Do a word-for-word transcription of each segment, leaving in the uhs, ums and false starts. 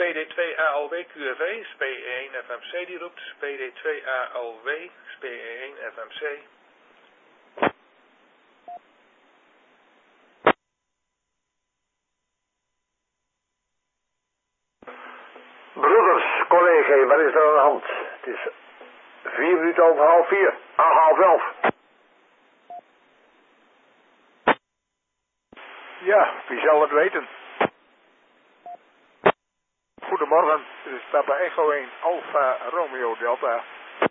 D twee A L W Q F E, S P E één F M C die roept, S P D twee A L W, S P E één F M C. Broeders, collega, wat is er aan de hand? Het is vier minuten over half vier, ah, half elf. Ja, wie zal het weten? Goedemorgen, dit is Papa Echo één, Alpha Romeo Delta.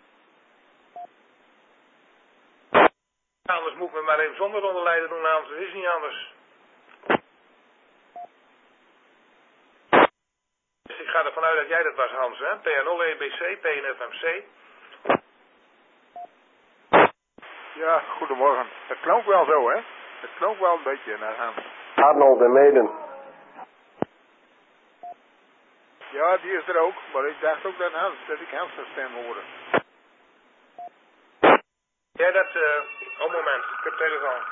Anders moet ik me maar even zonder onderleider doen, namens het is niet anders. Dus ik ga ervan uit dat jij dat was, Hans, hè? P N nul E B C, P N F M C. Ja, goedemorgen. Het klonk wel zo, hè? Het klonk wel een beetje naar Hans. Arnold en Meden. Ja, die is er ook, maar ik dacht ook dat Hans, dat ik Hans' stem hoorde. Ja, dat, eh, uh, een moment, ik heb telefoon.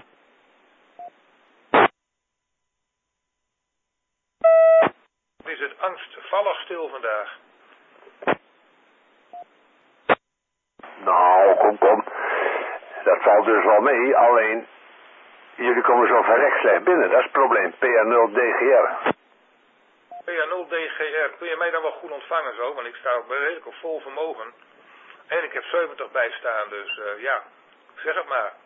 Is het angstvallig stil vandaag? Nou, kom, kom. Dat valt dus wel mee, alleen jullie komen zo verrekt slecht binnen, dat is het probleem. P R nul D G R. P R nul D G R, kun je mij dan wel goed ontvangen zo? Want ik sta ook redelijk op vol vermogen. En ik heb zeventig bij staan, dus uh, ja, zeg het maar.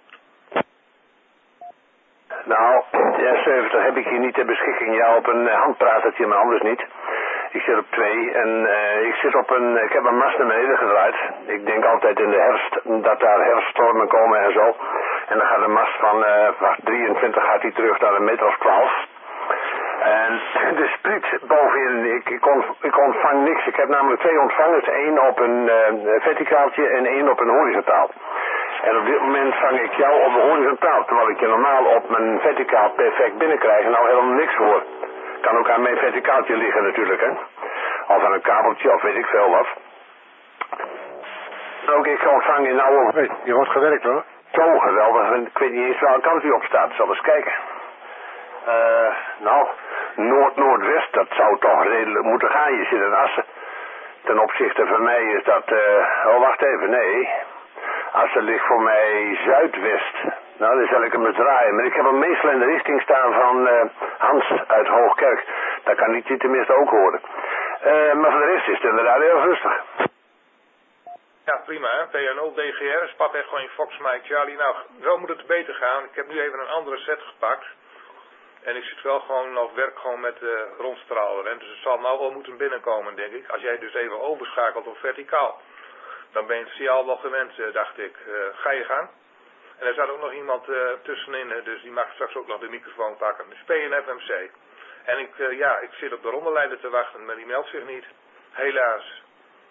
Nou, ja, zeventig heb ik hier niet ter beschikking. Ja, op een handpratertje, maar anders niet. Ik zit op twee en uh, ik zit op een, ik heb een mast naar beneden gedraaid. Ik denk altijd in de herfst dat daar herfststormen komen en zo. En dan gaat de mast van uh, drieëntwintig gaat die terug naar een meter of twaalf. En de spriet bovenin, ik, ik, on, ik ontvang niks. Ik heb namelijk twee ontvangers, één op een uh, verticaaltje en één op een horizontaal. En op dit moment vang ik jou op de horizontaal, terwijl ik je normaal op mijn verticaal perfect binnenkrijg en nou helemaal niks hoor. Kan ook aan mijn verticaaltje liggen natuurlijk, hè. Of aan een kabeltje, of weet ik veel wat. Ook ik ontvang je nou op... Hey, je wordt gewerkt hoor. Zo geweldig, ik weet niet eens welke kant u op staat, zal eens kijken. Eh, uh, nou, noord-noordwest, dat zou toch redelijk moeten gaan. Je zit in Assen. Ten opzichte van mij is dat, eh, uh, oh wacht even, nee... Assen ligt voor mij zuidwest. Nou, dan zal ik hem eens draaien. Maar ik heb hem meestal in de richting staan van uh, Hans uit Hoogkerk. Dat kan ik die tenminste ook horen. Uh, maar voor de rest is het inderdaad heel rustig. Ja, prima hè. P R nul D G R, spat echt gewoon Fox Mike Charlie. Nou, zo moet het beter gaan. Ik heb nu even een andere set gepakt. En ik zit wel gewoon op werk gewoon met de uh, rondstraler. En dus het zal nou wel moeten binnenkomen, denk ik. Als jij dus even overschakelt op verticaal. Dan ben je het signaal wel gewend, dacht ik. Uh, ga je gang. En er zat ook nog iemand uh, tussenin, dus die mag straks ook nog de microfoon pakken. Dus P N F M C. En ik, uh, ja, ik zit op de rondeleider te wachten, maar die meldt zich niet. Helaas.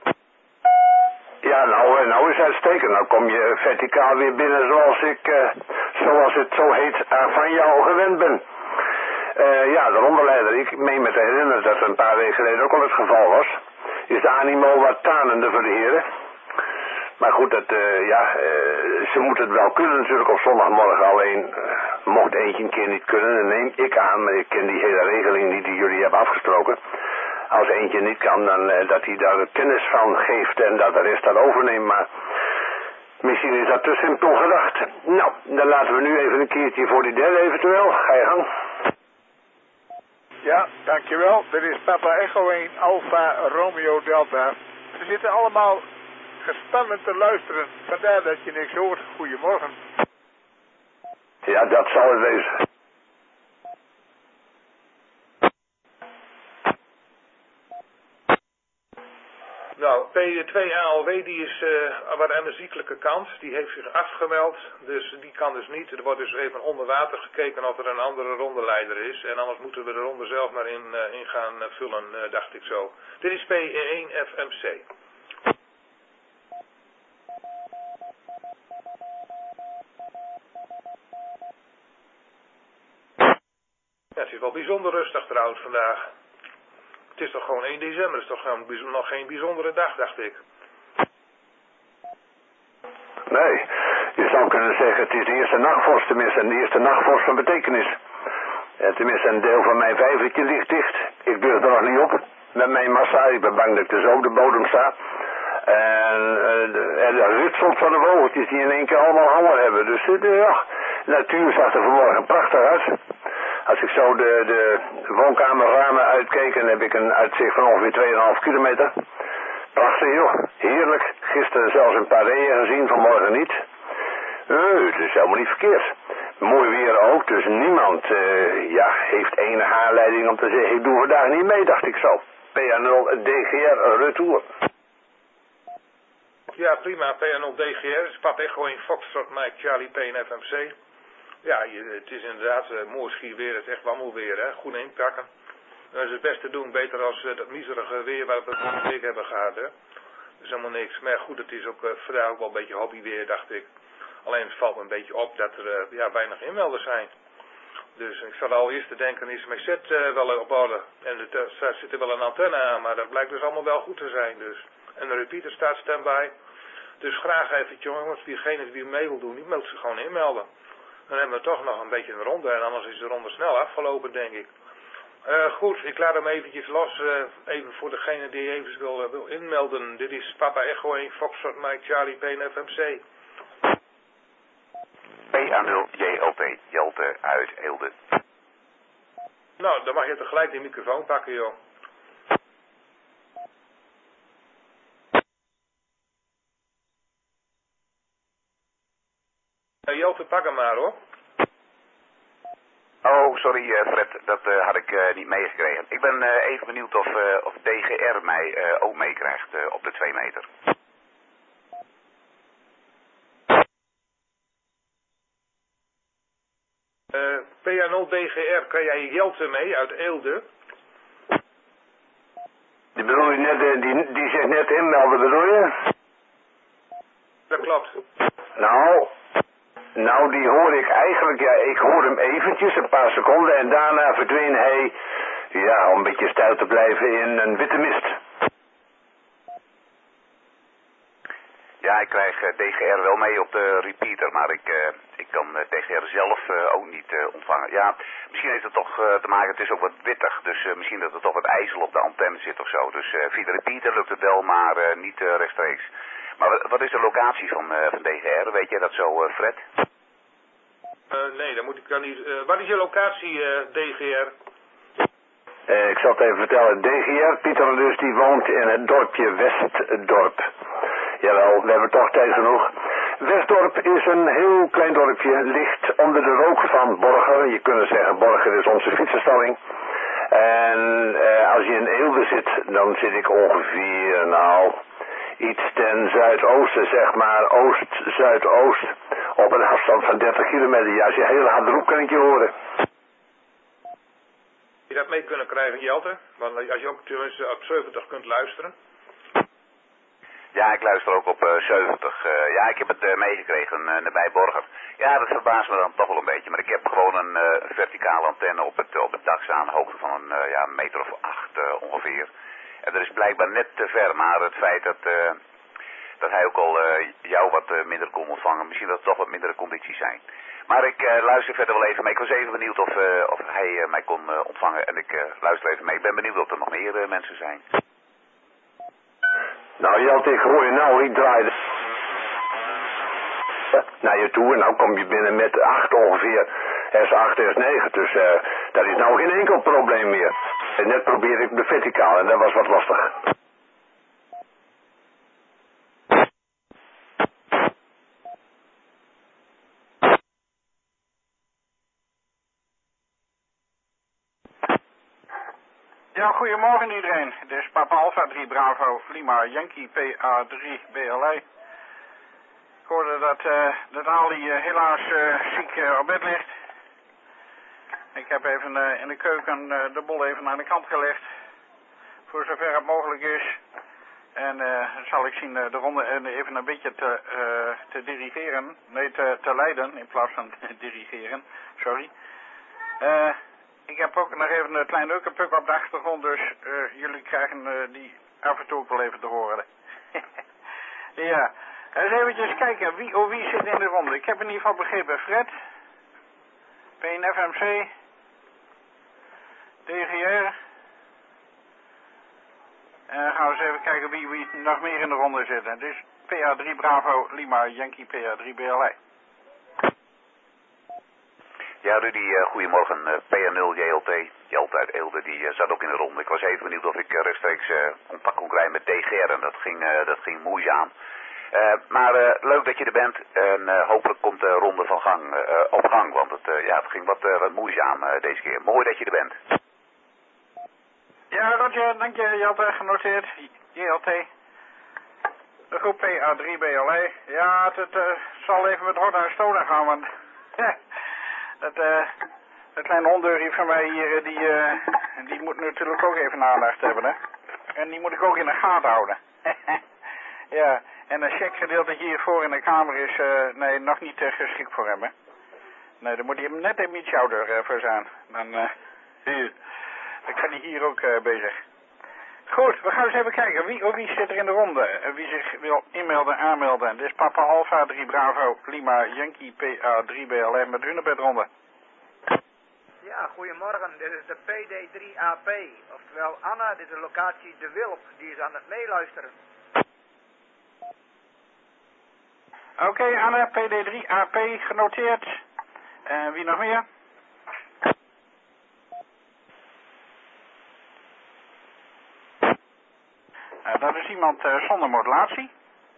Ja, nou, nou is uitstekend. Dan kom je verticaal weer binnen zoals ik, uh, zoals het zo heet, uh, van jou gewend ben. Uh, ja, de rondeleider, ik meen me te herinneren dat het een paar weken geleden ook al het geval was. Is de animo wat tanende voor de heren. Maar goed, dat, uh, ja, uh, ze moeten het wel kunnen natuurlijk op zondagmorgen. Alleen uh, mocht eentje een keer niet kunnen, dan neem ik aan, maar ik ken die hele regeling niet die jullie hebben afgesproken. Als eentje niet kan, dan uh, dat hij daar kennis van geeft en dat de rest dat overneemt. Maar misschien is dat te simpel gedacht. Nou, dan laten we nu even een keertje voor die derde eventueel. Ga je gang. Ja, dankjewel. Dit is Papa Echo één, Alpha Romeo Delta. Ze zitten allemaal gespannen te luisteren. Vandaar dat je niks hoort. Goedemorgen. Ja, dat zal het wezen. Nou, P twee A L W die is uh, wat aan de ziekelijke kant. Die heeft zich afgemeld. Dus die kan dus niet. Er wordt dus even onder water gekeken of er een andere rondeleider is. En anders moeten we de ronde zelf maar in, uh, in gaan uh, vullen, uh, dacht ik zo. Dit is P één F M C. Ja, het is wel bijzonder rustig trouwens vandaag. Het is toch gewoon één december, het is toch gewoon nog geen bijzondere dag, dacht ik. Nee, je zou kunnen zeggen het is de eerste nachtvorst, tenminste, en de eerste nachtvorst van betekenis. Ja, tenminste, een deel van mijn vijvertje ligt dicht. Ik durf er nog niet op. met mijn massa. Ik ben bang dat ik dus op de bodem sta. En uh, er ritselt van de vogeltjes die in één keer allemaal honger hebben. Dus uh, ja, de natuur zag er vanmorgen prachtig uit. Als ik zo de, de woonkamerramen uitkeek, dan heb ik een uitzicht van ongeveer twee komma vijf kilometer. Prachtig joh, heerlijk. Gisteren zelfs een paar reeën gezien, vanmorgen niet. Nee, het is helemaal niet verkeerd. Mooi weer ook, dus niemand uh, ja, heeft enige aanleiding om te zeggen, ik doe vandaag niet mee, dacht ik zo. P A nul D G R retour. Ja, prima. P A nul D G R, Spat Echo in Foxtrot, Mike, Charlie, P en F M C. Ja, je, het is inderdaad uh, mooi schierweer, het is echt wandelweer, hè. Goed inpakken. Dat is het beste doen, beter als uh, dat miserige weer waar we het vorige week hebben gehad, hè. Dat is helemaal niks. Maar goed, het is ook uh, vandaag ook wel een beetje hobbyweer, dacht ik. Alleen het valt me een beetje op dat er uh, ja, weinig inmelders zijn. Dus ik zat al eerst te denken, is mijn set uh, wel op orde. En er uh, zit er wel een antenne aan, maar dat blijkt dus allemaal wel goed te zijn. Dus. En de repeater staat standby. Dus graag even, jongens, diegene die mee wil doen, die moet zich gewoon inmelden. Dan hebben we toch nog een beetje een ronde en anders is de ronde snel afgelopen, denk ik. Uh, goed, ik laat hem eventjes los, uh, even voor degene die even wil, uh, wil inmelden. Dit is Papa Echo één, Foxtrot, Mike, Charlie, P en F M C. P A nul J L T, Jelte uit Eelde. Nou, dan mag je tegelijk die microfoon pakken, joh. Uh, Jelte, pak hem maar, hoor. Oh, sorry uh, Fred, dat uh, had ik uh, niet meegekregen. Ik ben uh, even benieuwd of, uh, of D G R mij uh, ook meekrijgt uh, op de twee meter. Uh, P A nul D G R, kan jij Jelte mee uit Eelde? Die bedoel je net, uh, die, die zich net inmelden, bedoel je? Dat klopt. Nou, nou die hoor ik eigenlijk, ja, ik hoor hem eventjes, een paar seconden en daarna verdween hij, ja, om een beetje stijl te blijven in een witte mist. Ja, ik krijg uh, D G R wel mee op de repeater, maar ik, uh, ik kan uh, D G R zelf uh, ook niet uh, ontvangen. Ja, misschien heeft het toch uh, te maken, het is ook wat wittig, dus uh, misschien dat er toch wat ijzel op de antenne zit of zo. Dus uh, via de repeater lukt het wel, maar uh, niet uh, rechtstreeks. Maar wat is de locatie van, uh, van D G R? Weet jij dat zo, uh, Fred? Uh, nee, dat moet ik dan niet. Uh, wat is je locatie, uh, D G R? Uh, ik zal het even vertellen. D G R, Pieter dus, die woont in het dorpje Westdorp. Jawel, we hebben toch tijd genoeg. Westdorp is een heel klein dorpje, ligt onder de rook van Borger. Je kunt zeggen, Borger is onze fietsenstalling. En uh, als je in Eelde zit, dan zit ik ongeveer, nou, iets ten zuidoosten, zeg maar, oost-zuidoost. Op een afstand van dertig kilometer. Ja, als je heel hard roept, kan ik je horen. Je dat mee kunnen krijgen, Jelte? Want als je ook tenminste op zeventig kunt luisteren. Ja, ik luister ook op uh, zeventig. Uh, ja, ik heb het uh, meegekregen uh, nabij Borger. Ja, dat verbaast me dan toch wel een beetje. Maar ik heb gewoon een uh, verticale antenne op het, op het dak staan. Hoogte van een uh, ja, meter of acht uh, ongeveer. En dat is blijkbaar net te ver. Maar het feit dat, uh, dat hij ook al uh, jou wat uh, minder kon ontvangen. Misschien dat het toch wat mindere condities zijn. Maar ik uh, luister verder wel even mee. Ik was even benieuwd of, uh, of hij uh, mij kon uh, ontvangen. En ik uh, luister even mee. Ik ben benieuwd of er nog meer uh, mensen zijn. Nou Jelte, ik hoor je nou, ik draai naar je toe en nou kom je binnen met acht ongeveer. S acht, S negen, dus uh, dat is nou geen enkel probleem meer. En net probeerde ik de verticaal en dat was wat lastig. Ja, goedemorgen iedereen. Dit is Papa Alpha drie Bravo Lima Yankee P A drie B L I. Ik hoorde dat, uh, dat Ali uh, helaas uh, ziek uh, op bed ligt. Ik heb even uh, in de keuken uh, de bol even aan de kant gelegd. Voor zover het mogelijk is. En uh, zal ik zien uh, de ronde uh, even een beetje te, uh, te dirigeren. Nee, te, te leiden in plaats van te dirigeren. Sorry. Uh, ik heb ook nog even een klein ukkenpuk op de achtergrond. Dus uh, jullie krijgen uh, die af en toe ook wel even te horen. Ja. Eens eventjes kijken, wie, oh, wie zit in de ronde? Ik heb in ieder geval begrepen Fred, P N F M C, D G R, En gaan we eens even kijken wie, wie nog meer in de ronde zitten. Dus P A drie Bravo Lima Yankee P A drie B L I. Ja, Rudy, uh, goedemorgen. Uh, P A nul J L T, Jelte uit Eelde, die uh, zat ook in de ronde. Ik was even benieuwd of ik uh, rechtstreeks uh, contact kon krijgen met D G R en dat ging, uh, dat ging moeizaam. Uh, maar uh, leuk dat je er bent en uh, hopelijk komt de ronde van gang, uh, op gang, want het, uh, ja, het ging wat, uh, wat moeizaam uh, deze keer. Mooi dat je er bent. Ja, Roger, dank je, Jelte, genoteerd. J L T. De groep P A drie B L I. Ja, het, het uh, zal even met hort en stonen gaan, want dat, uh, dat kleine ondeurie van mij hier, die, uh, die moet natuurlijk ook even aandacht hebben, hè. En die moet ik ook in de gaten houden. Ja, en een checkgedeelte hiervoor in de kamer is, uh, nee, nog niet uh, geschikt voor hem, hè. Nee, dan moet hij hem net even iets ouder uh, voor zijn. Dan, uh, hier. Dan kan hij hier ook uh, bezig. Goed, we gaan eens even kijken. Wie of wie zit er in de ronde? Uh, wie zich wil inmelden, aanmelden. Dit is Papa Alpha drie Bravo Lima Yankee P A drie B L M met Hunebedronde. Ja, goedemorgen. Dit is de P D drie A P. Oftewel Anna, dit is de locatie De Wilp. Die is aan het meeluisteren. Oké, okay, Anna, P D drie A P genoteerd. En uh, wie nog meer? Uh, dat is iemand uh, zonder modulatie.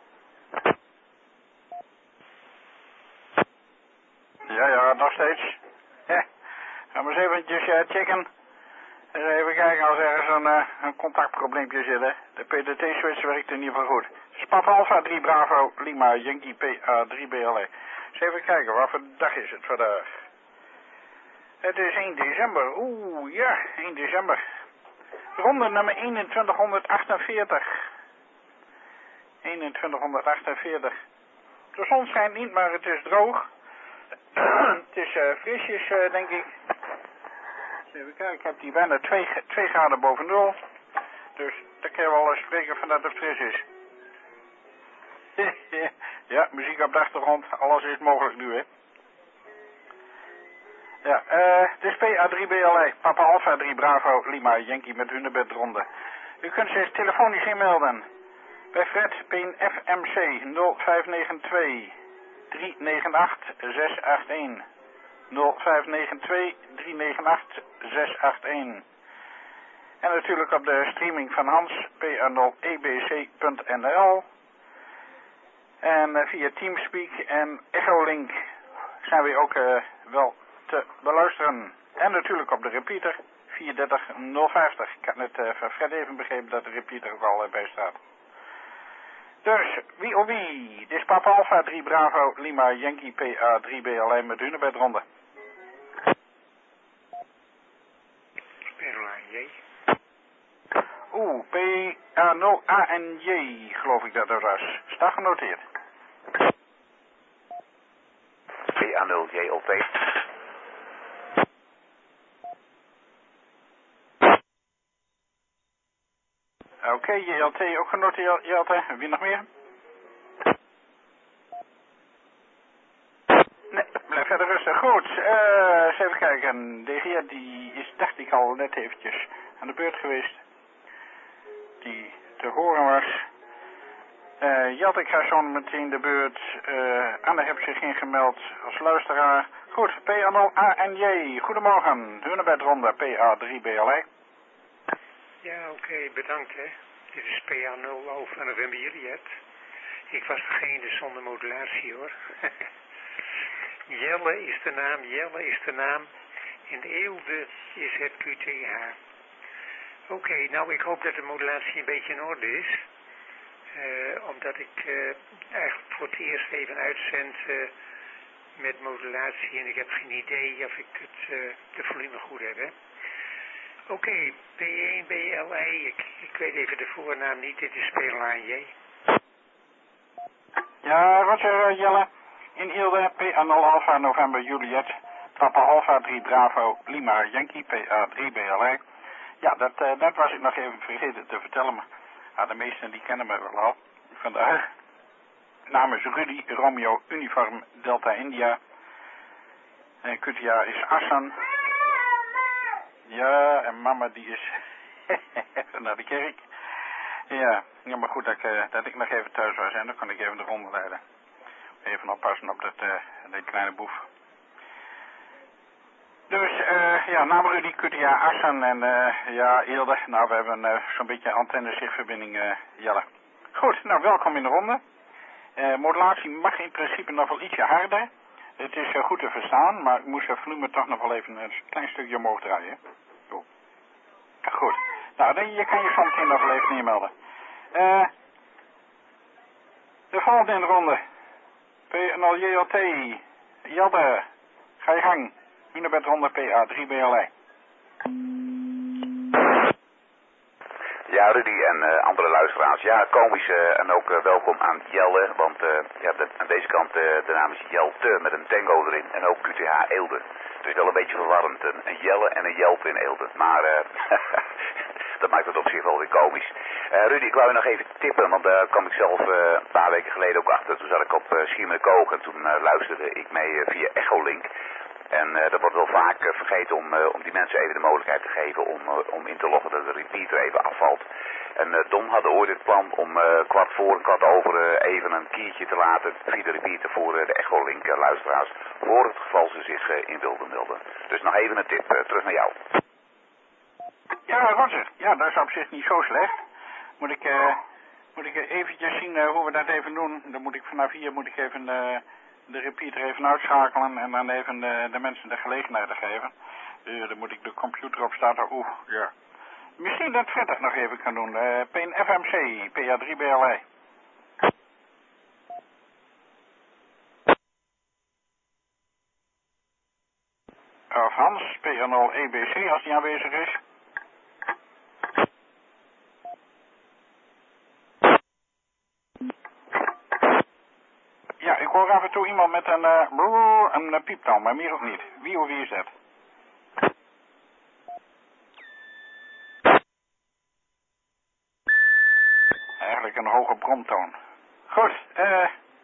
Ja, ja, nog steeds. Ja. Gaan we eens eventjes uh, checken. Eens even kijken als ergens een, uh, een contactprobleempje zit. Hè. De P D T-switch werkt in ieder geval goed. Spat Alpha drie Bravo Lima Yankee P A drie B L E. Eens even kijken, wat voor dag is het vandaag? Het is één december. Oeh, ja, één december. Ronde nummer eenentwintighonderdachtenveertig. eenentwintighonderdachtenveertig. De zon schijnt niet, maar het is droog. Het is uh, frisjes, uh, denk ik. Even kijken, ik heb hier bijna twee graden boven nul. Dus daar kun je wel eens spreken van dat het fris is. Ja, muziek op de achtergrond. Alles is mogelijk nu, hè. Ja, eh, uh, het is P A drie B L I, Papa Alpha drie Bravo Lima Yankee met Hunebedronde. U kunt zich telefonisch inmelden bij Fred P N F M C nul vijf negen twee drie negen acht zes acht een. nul vijf negen twee drie negen acht zes acht een. En natuurlijk op de streaming van Hans, P A nul E B C punt N L. En uh, via Teamspeak en Echolink zijn we ook uh, wel te beluisteren. En natuurlijk op de repeater vier drie nul vijftig. Ik had net uh, van Fred even begrepen dat de repeater ook al uh, bij staat. Dus, wie of wie? Dit is Papa Alpha drie Bravo Lima Yankee P A drie B L M met Hunebedronde. J. Oeh, P A nul A N J geloof ik dat dat was. Staat genoteerd. P A nul J L T. Oké, okay, J L T ook genoteerd, J L T. Wie nog meer? Nee, blijf verder rustig. Goed, uh, eens even kijken. De heer die is, dacht ik al net eventjes aan de beurt geweest. Die te horen was. Uh, Jat, ik ga zo meteen de beurt. Uh, Anne heeft zich ingemeld als luisteraar. Goed, P A nul A N J. Goedemorgen. Hunebedronde, P A drie B L I. Ja, oké, okay, bedankt hè. Dit is P A nul Alpha November Juliet. Ik was degene zonder modulatie hoor. Jelle is de naam, Jelle is de naam. In Eelde is het Q T H. Oké, okay, nou ik hoop dat de modulatie een beetje in orde is. Uh, omdat ik uh, eigenlijk voor het eerst even uitzend uh, met modulatie en ik heb geen idee of ik het, uh, de volume goed heb. Oké, okay, P één B L I, ik, ik weet even de voornaam niet, dit is P L A J. Ja, Roger, Jelle. In Eelde, P A nul Alpha November Juliet, Papa Alpha drie Bravo Lima Yankee P A drie B L I. Ja, dat, uh, dat was ik nog even vergeten te vertellen, maar ja, de meesten die kennen me wel al. Vandaag. Naam is Rudy, Romeo, Uniform, Delta India. En Kutia is Assan. Ja, en mama die is naar de kerk. Ja, ja, maar goed dat ik, uh, dat ik nog even thuis was en dan kon ik even de ronde leiden. Even oppassen op dat, uh, dat kleine boef. Dus, uh, ja, naam Rudy, Q T A Assen en uh, ja, Eelde. Nou, we hebben uh, zo'n beetje antenne-zichtverbinding, uh, Jelle. Goed, nou, welkom in de ronde. Uh, modulatie mag in principe nog wel ietsje harder. Het is uh, goed te verstaan, maar ik moest het volume toch nog wel even een klein stukje omhoog draaien. Zo. Goed. Nou, dan, je kan je zo meteen nog wel even neermelden. Uh, de volgende in de ronde. P nul J L T. Jadde. Ga je gang. Unibed honderd P A drie B L I. Ja, Rudy en uh, andere luisteraars. Ja, komisch uh, en ook uh, welkom aan Jelle. Want uh, ja, de, aan deze kant uh, de naam is Jelte met een tango erin. En ook Q T H Eelde. Dus wel een beetje verwarrend. Een, een Jelle en een Jelte in Eelde. Maar uh, dat maakt het op zich wel weer komisch. Uh, Rudy, ik wou je nog even tippen. Want daar kwam ik zelf uh, een paar weken geleden ook achter. Toen zat ik op uh, Schiermonnikoog en toen uh, luisterde ik mee uh, via Echolink. En uh, dat wordt wel vaak uh, vergeten om, uh, om die mensen even de mogelijkheid te geven om, uh, om in te loggen dat de repeater even afvalt. En uh, Don had ooit het plan om uh, kwart voor en kwart over uh, even een kiertje te laten via de repeater voor uh, de Echolink uh, luisteraars. Voor het geval ze zich uh, in wilden melden. Dus nog even een tip, uh, terug naar jou. Ja, Roger. Ja, dat is op zich niet zo slecht. Moet ik, uh, moet ik eventjes zien uh, hoe we dat even doen. Dan moet ik vanaf hier moet ik even uh, de repeater even uitschakelen en dan even uh, de mensen de gelegenheid geven. Uh, dan moet ik de computer opstarten. Oeh, ja. Misschien dat Fred dat nog even kan doen. Uh, P N F M C, P A drie B L I. Of Hans, P N nul E B C als die aanwezig is. Ja, ik hoor af en toe iemand met een, uh, brrr, een uh, pieptoon, maar meer ook niet. Wie of wie is dat? Eigenlijk een hoge bromtoon. Goed, eh... Uh,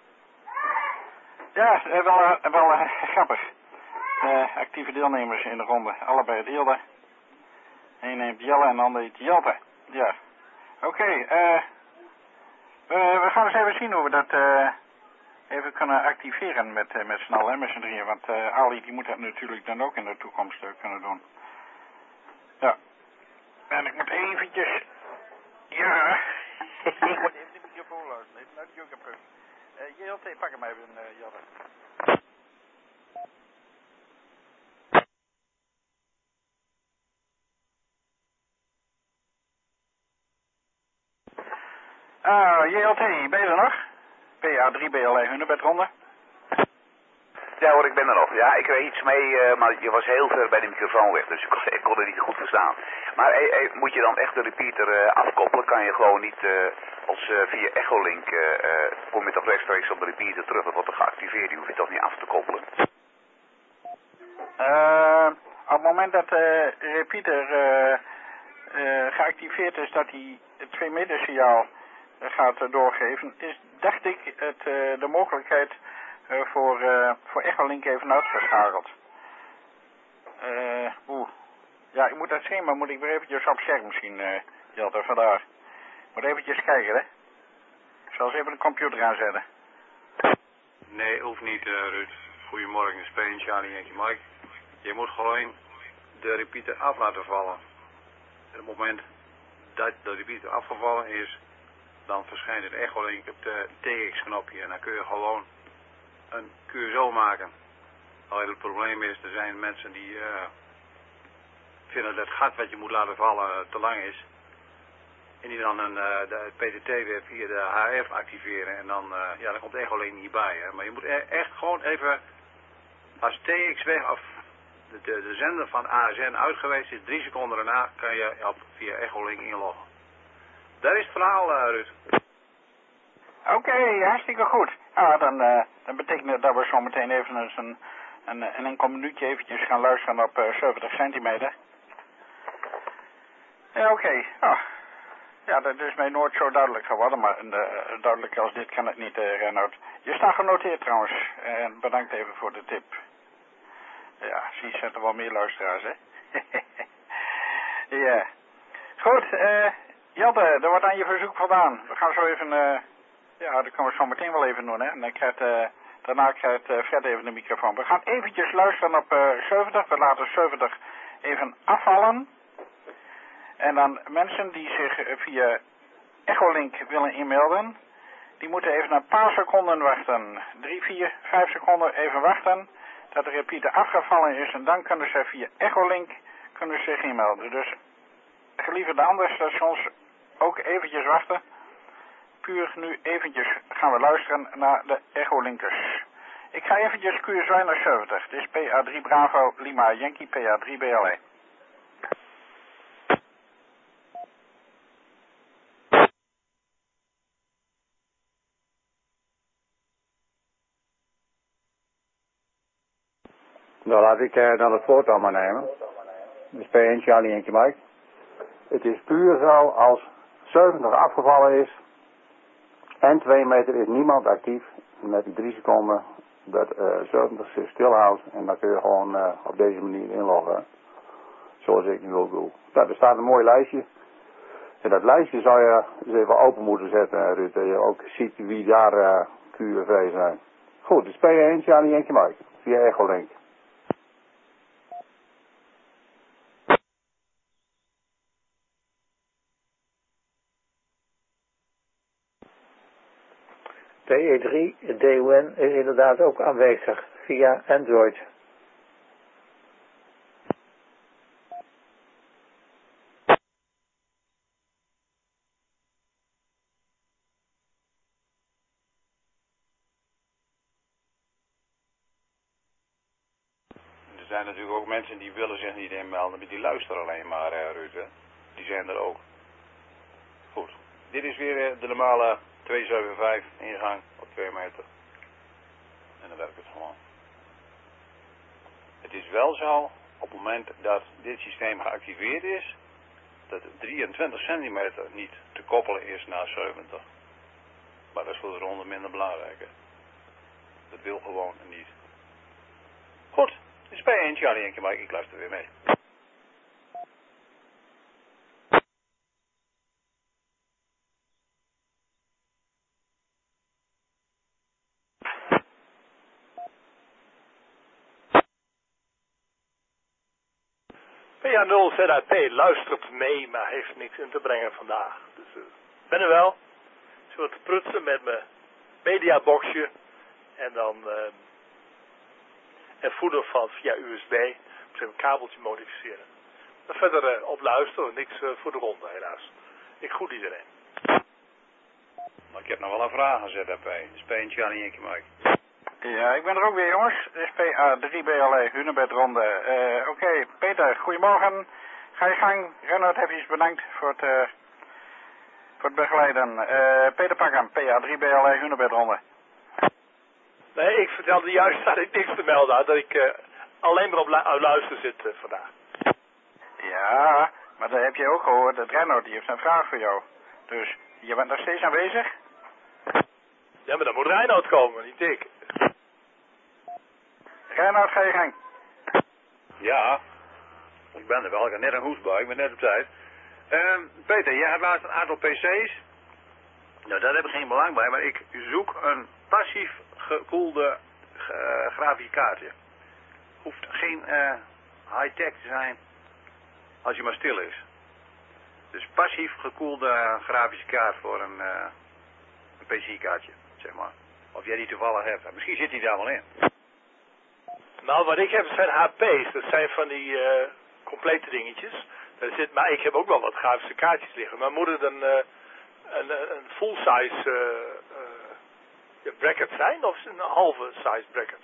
ja, uh, wel, uh, wel uh, grappig. Uh, actieve deelnemers in de ronde. Allebei het Eelde. Eén neemt Jelle en de ander heet Jelte. Ja. Oké, okay, uh, we, we gaan eens even zien hoe we dat... Uh, even kunnen activeren met, uh, met snel, hè, met z'n drieën. Want uh, Ali die moet dat natuurlijk dan ook in de toekomst uh, kunnen doen. Ja. En ik moet eventjes... Ja. Ik moet even de microfoon luisteren. Even naar de Jukkenpunt. Uh, J L T, pak hem even, uh, Jelle. Ah, J L T, ben je er nog? P A drie B L I, Hunebed ronde. Ja hoor, ik ben er nog. Ja, ik kreeg iets mee, uh, maar je was heel ver bij de microfoon weg, dus ik kon, ik kon het niet goed verstaan. Maar hey, hey, moet je dan echt de repeater uh, afkoppelen? Kan je gewoon niet, uh, als uh, via Echolink, uh, uh, kom je toch rechtstreeks op de repeater terug, dat wordt toch geactiveerd, die hoef je toch niet af te koppelen? Uh, op het moment dat de uh, repeater uh, uh, geactiveerd is, dat hij het twee meter signaal uh, gaat uh, doorgeven, is, dacht ik, het, uh, de mogelijkheid uh, voor, uh, voor Echolink even uitgeschakeld. Uh, oeh. Ja, ik moet dat schema moet ik weer eventjes op scherm zien, uh, Jelte, vandaar. Moet eventjes kijken, hè. Ik zal eens even de computer aanzetten. Nee, hoeft niet, uh, Ruud. Goedemorgen, Spain, Charlie, Yankee, Mike. Je moet gewoon de repeater af laten vallen. En op het moment dat de repeater afgevallen is, dan verschijnt het Echolink op de T X-knopje. En dan kun je gewoon een Q S O maken. Alleen het probleem is, er zijn mensen die uh, vinden dat het gat wat je moet laten vallen uh, te lang is. En die dan een, uh, de P T T weer via de H F activeren. En dan, uh, ja, dan komt Echolink niet bij. Hè. Maar je moet e echt gewoon even, als T X weg of de, de, de zender van A S N uit geweest is, drie seconden daarna kan je op, via Echolink inloggen. Dat is het verhaal, uh, Ruud. Oké, okay, hartstikke goed. Ah, dan, uh, dan betekent het dat we zo meteen even een, een, een, een enkel minuutje eventjes gaan luisteren op uh, zeventig centimeter. Ja, oké. Okay. Oh. Ja, dat is mij nooit zo duidelijk geworden, maar uh, duidelijk als dit kan het niet, uh, Reinoud. Je staat genoteerd trouwens. En bedankt even voor de tip. Ja, zie, je zetten wel meer luisteraars, hè? Ja. Goed, eh... Uh, Jelte, er wordt aan je verzoek voldaan. We gaan zo even, uh, ja, dat kunnen we zo meteen wel even doen, hè. En dan krijgt, uh, daarna krijgt uh, Fred even de microfoon. We gaan eventjes luisteren op uh, zeventig. We laten zeventig even afvallen. En dan mensen die zich via Echolink willen inmelden, die moeten even een paar seconden wachten. Drie, vier, vijf seconden even wachten. Dat de repeater afgevallen is en dan kunnen ze via Echolink kunnen ze zich inmelden. Dus gelieve de andere stations ook eventjes wachten. Puur nu eventjes gaan we luisteren naar de Echolinkers. Ik ga eventjes Q S Y naar zeventig. Dit is P A drie Bravo Lima Yankee P A drie B L E. Nou, laat ik uh, dan het voortouw maar nemen. Dus P één Charlie Yankee Mike. Het is puur zo als zeventig afgevallen is en twee meter is niemand actief met die drie seconden dat uh, zeventig zich stilhoudt en dan kun je gewoon uh, op deze manier inloggen. Zoals ik nu ook doe. Nou, er staat een mooi lijstje. En dat lijstje zou je eens even open moeten zetten, Ruud. Dat je ook ziet wie daar uh, Q V zijn. Goed, dus P één Charlie Yankee Mike via Echolink. P E drie D U N is inderdaad ook aanwezig via Android. Er zijn natuurlijk ook mensen die willen zich niet inmelden, maar die luisteren alleen maar, uh, Ruud. Die zijn er ook. Goed. Dit is weer uh, de normale tweehonderdzevenenvijftig ingang op twee meter. En dan werkt het gewoon. Het is wel zo, op het moment dat dit systeem geactiveerd is, dat drieëntwintig centimeter niet te koppelen is naar zeventig. Maar dat is voor de ronde minder belangrijk. Hè? Dat wil gewoon niet. Goed, dit is P één Charlie Yankee Mike, ik luister weer mee. P A nul Z A P luistert mee, maar heeft niks in te brengen vandaag. Dus ik uh, ben er wel. Ik zit te prutsen met mijn mediaboxje. En dan uh, en voeder van via U S B. Moet een kabeltje modificeren. Maar verder uh, op luisteren, niks uh, voor de ronde helaas. Ik groet iedereen. Maar ik heb nog wel een vraag aan Z A P. Dat is P één Charlie Yankee Mike. Ja, ik ben er ook weer, jongens. Dit is P A drie B L E, Hunebedronde. Uh, Oké, okay, Peter, goedemorgen. Ga je gang. Reinhard, even bedankt voor het, uh, voor het begeleiden. Uh, Peter Pakken, P A drie B L E, Hunebedronde. Nee, ik vertelde juist dat ik niks te melden had. Dat ik uh, alleen maar op lu luister zit uh, vandaag. Ja, maar dat heb je ook gehoord. Dat Reinhard, die heeft een vraag voor jou. Dus, je bent nog steeds aanwezig? Ja, maar dan moet Reinhard komen, niet ik. Reinhard, ga je gang. Ja, ik ben er wel. Ik heb net een hoestbui. Ik ben net op tijd. Uh, Peter, jij hebt laatst een aantal P C's. Nou, daar heb ik geen belang bij, maar ik zoek een passief gekoelde uh, grafisch kaartje. Hoeft geen uh, high-tech te zijn, als je maar stil is. Dus passief gekoelde uh, grafische kaart voor een, uh, een P C-kaartje, zeg maar. Of jij die toevallig hebt. Misschien zit die daar wel in. Nou, wat ik heb zijn H P's. Dat zijn van die uh, complete dingetjes. Daar zit, maar ik heb ook wel wat grafische kaartjes liggen. Maar moet het een, uh, een, een full-size uh, uh, bracket zijn of een halve size bracket?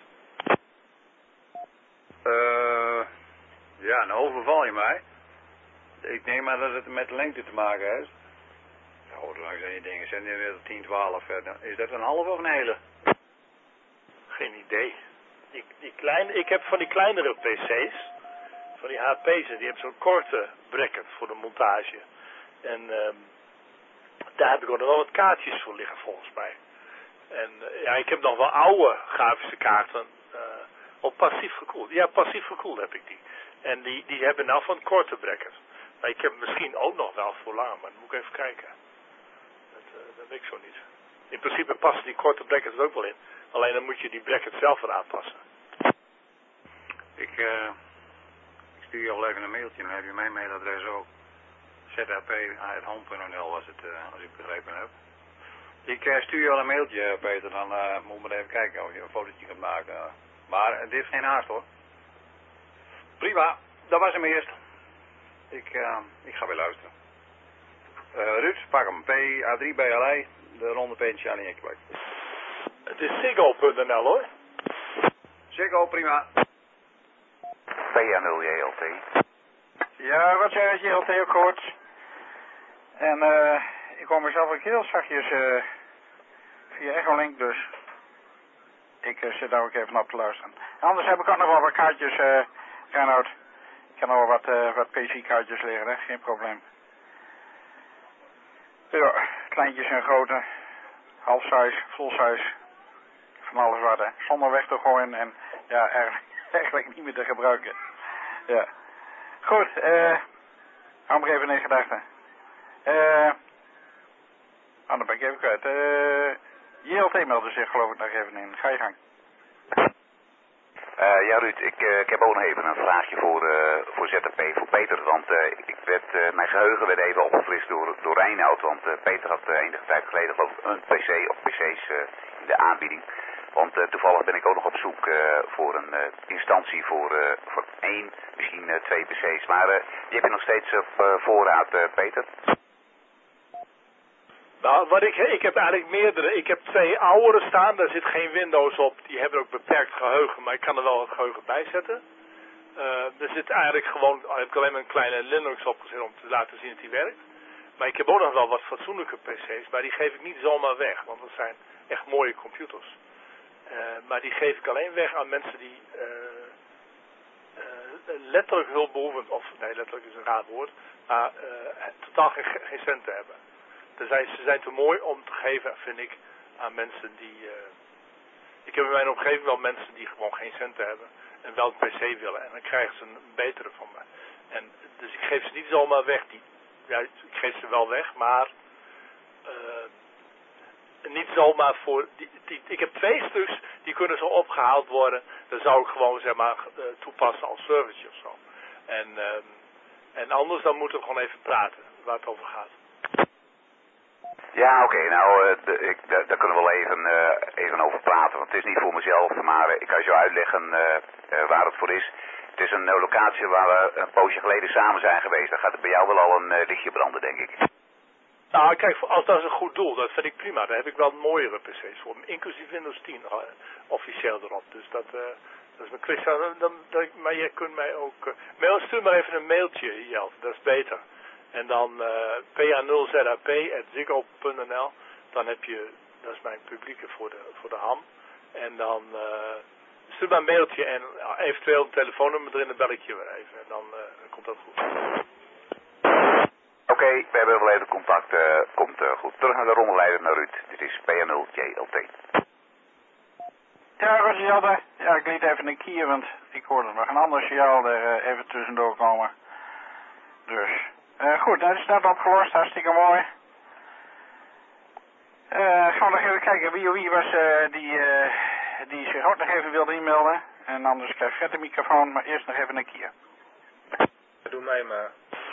Uh, ja, nou overval je mij. Ik neem maar dat het met lengte te maken heeft. Ja, hoe lang zijn die dingen? Zijn die weer tien, twaalf? Is dat een halve of een hele? Geen idee. Die, die kleine, ik heb van die kleinere P C's, van die H P's, die hebben zo'n korte bracket voor de montage. En uh, daar heb ik ook nog wel wat kaartjes voor liggen volgens mij. En uh, ja, ik heb nog wel oude grafische kaarten uh, op passief gekoeld. Ja, passief gekoeld heb ik die. En die, die hebben nou van een korte bracket. Maar ik heb misschien ook nog wel voor lang, maar dan moet ik even kijken. Dat, uh, dat weet ik zo niet. In principe passen die korte brackets er ook wel in. Alleen dan moet je die bracket zelf weer aanpassen. Ik, uh, ik stuur je al even een mailtje en dan heb je mijn mailadres ook. z a p at home punt n l was het, uh, als ik begrepen heb. Ik uh, stuur je al een mailtje, Peter, dan uh, moet maar even kijken of je een fotootje kunt maken. Maar uh, dit is geen haast hoor. Prima, dat was hem eerst. Ik, uh, ik ga weer luisteren. Uh, Ruud, pak hem. P A drie B L I, de ronde P Charlie in Quebec. Het is Ziggo punt n l hoor. Ziggo, prima. P A nul J L T. Ja, wat zei het J L T ook gehoord. En uh, ik hoor mezelf ook heel zachtjes uh, via Echolink, dus ik uh, zit daar ook even op te luisteren. Anders heb ik ook nog wel wat kaartjes, uh, Reinhard. Ik kan nog wel wat, uh, wat P C-kaartjes leren, hè? Geen probleem. Ja, kleintjes en grote, half size, full size, van alles wat, hè. Zonder weg te gooien en ja, eigenlijk, eigenlijk niet meer te gebruiken. Ja. Goed, eh, hou maar even in gedachten. Eh, oh, dan ben ik even kwijt. Eh, J L T meldde zich geloof ik nog even in. Ga je gang. Uh, ja Ruud, ik, uh, ik heb ook nog even een vraagje voor, uh, voor Z P, voor Peter. Want uh, ik werd, uh, mijn geheugen werd even opgefrist door, door Reinoud. Want uh, Peter had uh, enige tijd geleden geloof ik een pc of pc's uh, in de aanbieding. Want uh, toevallig ben ik ook nog op zoek uh, voor een uh, instantie voor, uh, voor één, misschien uh, twee pc's. Maar uh, die heb je nog steeds op uh, voorraad, uh, Peter? Nou, wat ik, ik heb eigenlijk meerdere. Ik heb twee oudere staan, daar zit geen Windows op. Die hebben ook beperkt geheugen, maar ik kan er wel het geheugen bij zetten. Uh, er zit eigenlijk gewoon, heb ik alleen maar een kleine Linux opgezet om te laten zien dat die werkt. Maar ik heb ook nog wel wat fatsoenlijke pc's, maar die geef ik niet zomaar weg, want dat zijn echt mooie computers. Uh, maar die geef ik alleen weg aan mensen die uh, uh, letterlijk hulpbehoevend, of nee, letterlijk is een raar woord, maar uh, totaal geen, geen centen hebben. Zijn, ze zijn te mooi om te geven, vind ik, aan mensen die... Uh, ik heb in mijn omgeving wel mensen die gewoon geen centen hebben en wel een pc willen. En dan krijgen ze een betere van me. En, dus ik geef ze niet zomaar weg. Die, ja, ik geef ze wel weg, maar uh, niet zomaar voor... Die, die, ik heb twee stuks, die kunnen zo opgehaald worden. Dan zou ik gewoon, zeg maar, uh, toepassen als service of zo. En, uh, en anders dan moeten we gewoon even praten waar het over gaat. Ja, oké, okay, nou, uh, de, ik, de, daar kunnen we wel even, uh, even over praten, want het is niet voor mezelf, maar uh, ik kan je zo uitleggen uh, uh, waar het voor is. Het is een uh, locatie waar we een poosje geleden samen zijn geweest. Dan gaat het bij jou wel al een uh, lichtje branden, denk ik. Nou, kijk, als dat is een goed doel, dat vind ik prima. Daar heb ik wel mooiere pc's voor, inclusief Windows tien uh, officieel erop. Dus dat, uh, dat is mijn quiz. Dan, dan, dan, maar je kunt mij ook... Uh, mail, stuur maar even een mailtje, Jelt, dat is beter. En dan uh, P A nul Z A P at ziggo punt n l. Dan heb je, dat is mijn publieke voor de, voor de ham. En dan uh, stuur maar een mailtje en uh, eventueel een telefoonnummer erin, dan bel ik je weer even. En dan uh, komt dat goed. Oké, okay, we hebben wel even contact. Uh, komt uh, goed. Terug naar de rondeleider naar Ruud. Dit is P A nul J L T. Ja, Roger Jelder. Ja, ik liet even een kier, want ik hoorde nog een ander signaal er uh, even tussendoor komen. Dus... Uh, goed, dat is net opgelost, hartstikke mooi. Uh, gaan we nog even kijken wie wie was uh, die, uh, die zich ook nog even wilde inmelden. En anders krijgt Fred de microfoon, maar eerst nog even een keer. Doe mij maar.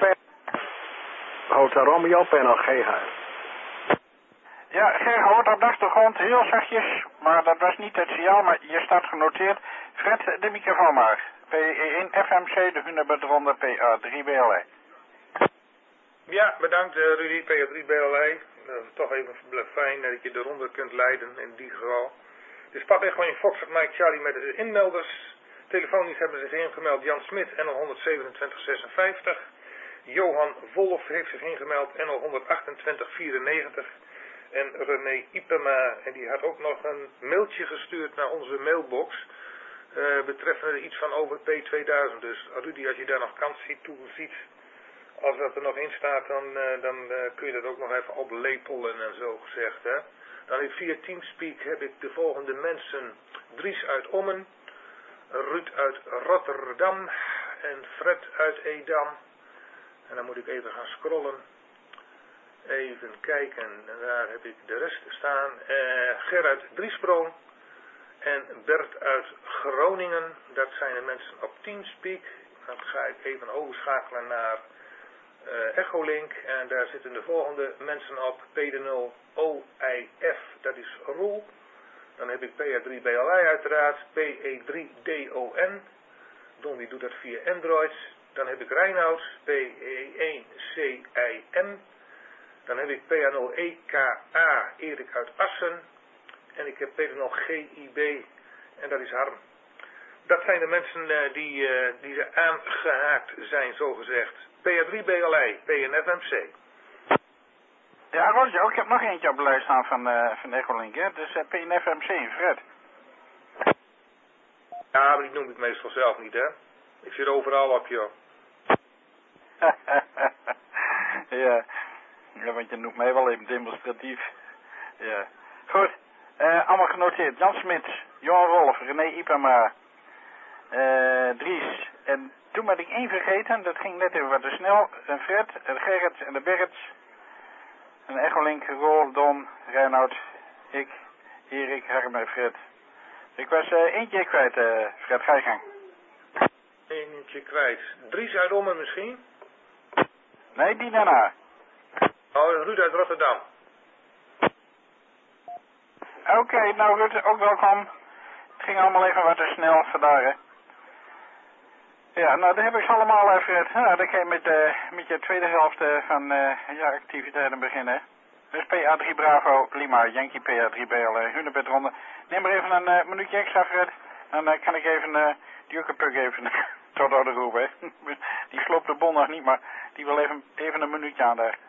Hotel Romeo, P N L G H. Ja, Ger hoort op de achtergrond heel zachtjes, maar dat was niet het signaal, maar je staat genoteerd. Fred de microfoon maar. P E één F M C, de honderd ronde P A drie B L I. Ja, bedankt uh, Rudy, P A drie B L I. Uh, toch even fijn dat je de ronde kunt leiden in die geval. Dus Pat echt gewoon in Fox at Mike Charlie met de inmelders. Telefonisch hebben zich ingemeld Jan Smit, N L honderdzevenentwintig zesenvijftig. Johan Wolf heeft zich ingemeld, N L honderdachtentwintig vierennegentig. En René Ipema, en die had ook nog een mailtje gestuurd naar onze mailbox. Uh, betreffende iets van over P tweeduizend. Dus Rudy, als je daar nog kans ziet, toe ziet... Als dat er nog in staat, dan, uh, dan uh, kun je dat ook nog even oplepelen en zo gezegd. Hè? Dan heb via Teamspeak heb ik de volgende mensen. Dries uit Ommen, Ruud uit Rotterdam en Fred uit Edam. En dan moet ik even gaan scrollen. Even kijken, en daar heb ik de rest staan. Uh, Gerard Driesprong en Bert uit Groningen. Dat zijn de mensen op Teamspeak. Dan ga ik even overschakelen naar uh, Echolink. En daar zitten de volgende mensen op. P D nul O I F, dat is Roel. Dan heb ik P A drie B L I uiteraard. P E drie D O N. Don die doet dat via Android. Dan heb ik Reinoud. P E één C I N. Dan heb ik P A nul E K A, Erik uit Assen. En ik heb P D nul G I B, en dat is Harm. Dat zijn de mensen uh, die, uh, die er aangehaakt zijn, zogezegd. P A drie B L I, P N F M C. Ja, Roger, ik heb nog eentje op de lijst staan van, uh, van Echolink, hè. Dus uh, P N F M C, Fred. Ja, maar die noem ik meestal zelf niet, hè. Ik zit overal op, joh. Ja. Ja, want je noemt mij wel even demonstratief. Ja. Goed. Uh, allemaal genoteerd. Jan Smit, Johan Rolf, René Ipama, uh, Dries. En toen ben ik één vergeten. Dat ging net even wat te snel. En Fred, en Gerrit en de Berts. En Echolink, Roel, Don, Reinoud, ik, Erik, Harm en Fred. Ik was uh, eentje kwijt, uh, Fred. Ga je gang. Eentje kwijt. Dries uit Ommen misschien? Nee, die daarna. Oh, Ruud uit Rotterdam. Oké, okay, nou Ruud, ook welkom. Het ging allemaal even wat te snel, vandaar hè. Ja, nou daar heb ik ze allemaal, uh, Fred. Nou, dan kan je met, uh, met je tweede helft uh, van uh, je activiteiten beginnen. Dus P A drie Bravo, Lima, Yankee P A drie B L, uh, Hunebed ronde. Neem maar even een uh, minuutje extra, Fred. Dan uh, kan ik even uh, die Ukkenpuk even tot orde roepen. Die sloopt de bon nog niet, maar die wil even, even een minuutje aan daar.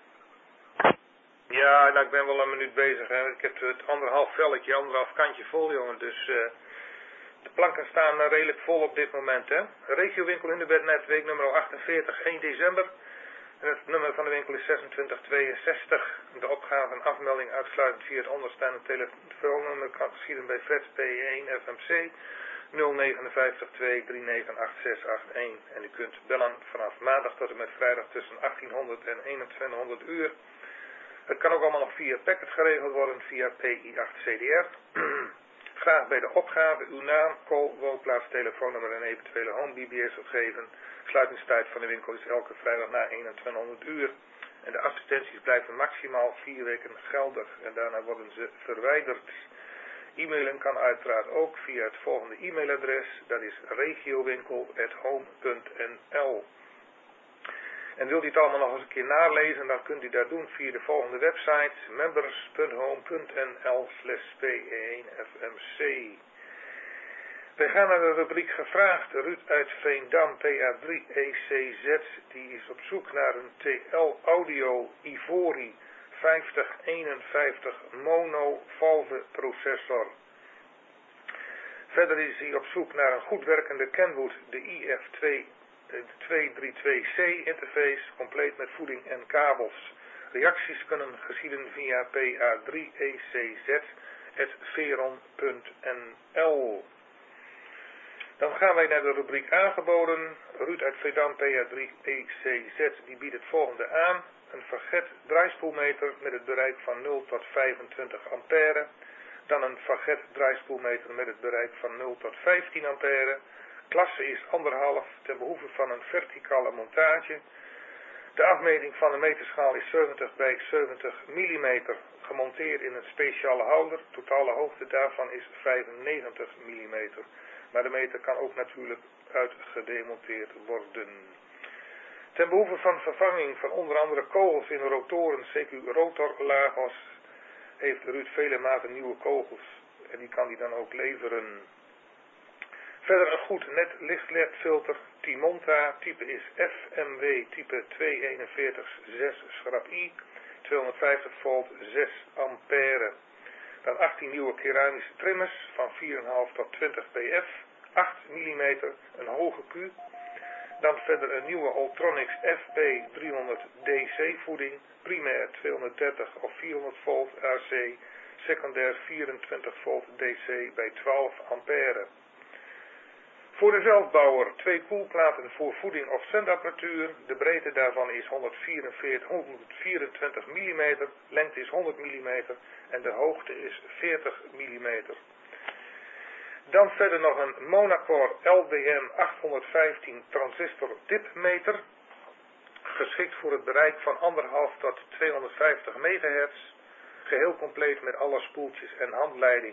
Ja, nou ik ben wel een minuut bezig. Hè. Ik heb het anderhalf velletje, anderhalf kantje vol, jongen. Dus uh, de planken staan uh, redelijk vol op dit moment, hè. Regiowinkel Hunebednet, week nummer achtenveertig, één december. En het nummer van de winkel is zesentwintig tweeënzestig. De opgave en afmelding uitsluitend via het onderstaande telefoonnummer kan geschieden bij Fred P één F M C nul vijf negen twee drie negen acht zes acht één. En u kunt bellen vanaf maandag tot en met vrijdag tussen achttienhonderd en eenentwintighonderd uur. Het kan ook allemaal nog via packet geregeld worden via P I acht C D R. Graag bij de opgave uw naam, call, woonplaats, telefoonnummer en eventuele home B B S opgeven. Sluitingstijd van de winkel is elke vrijdag na eenentwintighonderd uur. En de advertenties blijven maximaal vier weken geldig en daarna worden ze verwijderd. E-mailen kan uiteraard ook via het volgende e-mailadres. Dat is regiowinkel at home punt n l. En wilt u het allemaal nog eens een keer nalezen, dan kunt u dat doen via de volgende website members punt home punt n l slash P één F M C. We gaan naar de rubriek gevraagd. Ruud uit Veendam, P A drie E C Z, die is op zoek naar een T L Audio Ivory vijftig eenenvijftig mono Valve processor. Verder is hij op zoek naar een goed werkende Kenwood, de I F twee tweehonderdtweeëndertig C interface, compleet met voeding en kabels. Reacties kunnen geschieden via P A drie E C Z at veron punt n l. Dan gaan wij naar de rubriek aangeboden. Ruud uit Veendam, P A drie E C Z, die biedt het volgende aan. Een Faget draaispoelmeter met het bereik van nul tot vijfentwintig ampère. Dan een Faget draaispoelmeter met het bereik van nul tot vijftien ampère. Klasse is anderhalf ten behoeve van een verticale montage. De afmeting van de meterschaal is zeventig bij zeventig millimeter. Gemonteerd in een speciale houder. Totale hoogte daarvan is vijfennegentig millimeter. Maar de meter kan ook natuurlijk uitgedemonteerd worden. Ten behoeve van vervanging van onder andere kogels in rotoren, C Q rotorlagos, heeft Ruud vele maten nieuwe kogels. En die kan hij dan ook leveren. Verder een goed net lichtledfilter. Timonta, type is F M W, type tweehonderdeenenveertig zes schrap I, tweehonderdvijftig volt, zes ampère. Dan achttien nieuwe keramische trimmers van vier komma vijf tot twintig P F, acht millimeter, een hoge Q. Dan verder een nieuwe Ultronics F B driehonderd D C voeding, primair tweehonderddertig of vierhonderd volt A C, secundair vierentwintig volt D C bij twaalf ampère. Voor de zelfbouwer twee koelplaten voor voeding of zendapparatuur. De breedte daarvan is honderdvierenveertig, honderdvierentwintig millimeter, lengte is honderd millimeter en de hoogte is veertig millimeter. Dan verder nog een Monacore L D M achthonderdvijftien transistor dipmeter, geschikt voor het bereik van anderhalf tot tweehonderdvijftig megahertz, geheel compleet met alle spoeltjes en handleiding.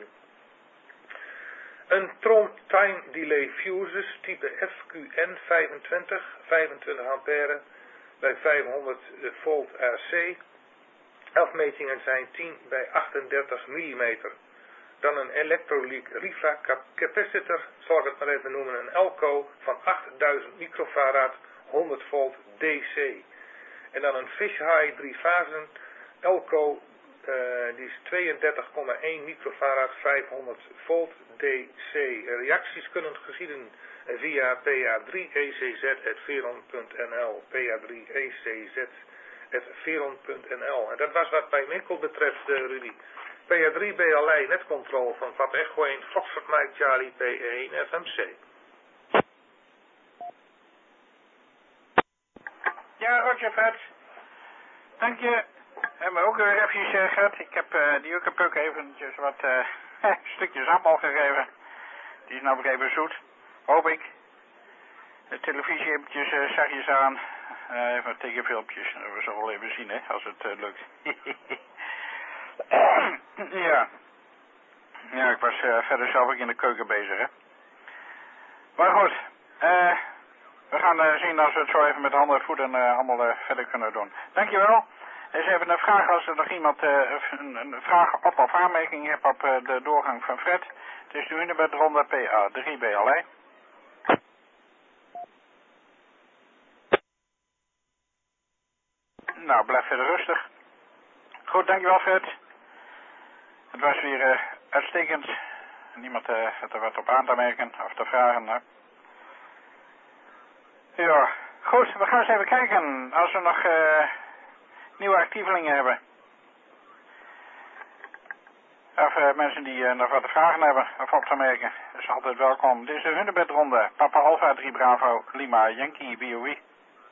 Een Tron Time Delay Fuses type F Q N vijfentwintig, vijfentwintig ampère bij vijfhonderd volt A C. Afmetingen zijn tien bij achtendertig millimeter. Dan een Electroleak Riva capacitor, zal ik het maar even noemen, een Elco van achtduizend microfarad, honderd volt D C. En dan een Fisheye drie fasen Elco, uh, die is tweeëndertig komma één microfarad, vijfhonderd volt D C. Reacties kunnen geschieden via P A drie E C Z at veron punt n l. P A drie E C Z at veron punt n l. En dat was wat bij Minkel betreft, uh, Rudy. P A drie B L I netcontrole van Papa Echo één, Foxtrot Mike Charlie P één F M C. Ja, Roger Fred. Dank je. Hebben we ook weer even uh, gehad. Ik heb uh, die Ukapuk eventjes wat uh, stukjes appel gegeven. Die is nou weer even zoet. Hoop ik. De televisie eventjes uh, zachtjes aan. Uh, even wat tekenfilmpjes. We zullen wel even zien, hè, als het uh, lukt. Ja. Ja, ik was uh, verder zelf ook in de keuken bezig, hè. Maar goed. Eh... Uh, We gaan uh, zien als we het zo even met handen en voeten uh, allemaal uh, verder kunnen doen. Dankjewel. Er is even een vraag als er nog iemand uh, een, een vraag op of aanmerking heeft op uh, de doorgang van Fred. Het is de Hunebedronde P A drie B L I. Nou, blijf verder rustig. Goed, dankjewel Fred. Het was weer uh, uitstekend. Niemand uh, had er wat op aan te merken of te vragen. Nou. Ja, goed, we gaan eens even kijken als we nog uh, nieuwe actievelingen hebben. Of uh, mensen die uh, nog wat te vragen hebben of op te merken. Dat is altijd welkom. Dit is de Hunebedronde. Papa Alpha drie Bravo, Lima, Yankee, B O E.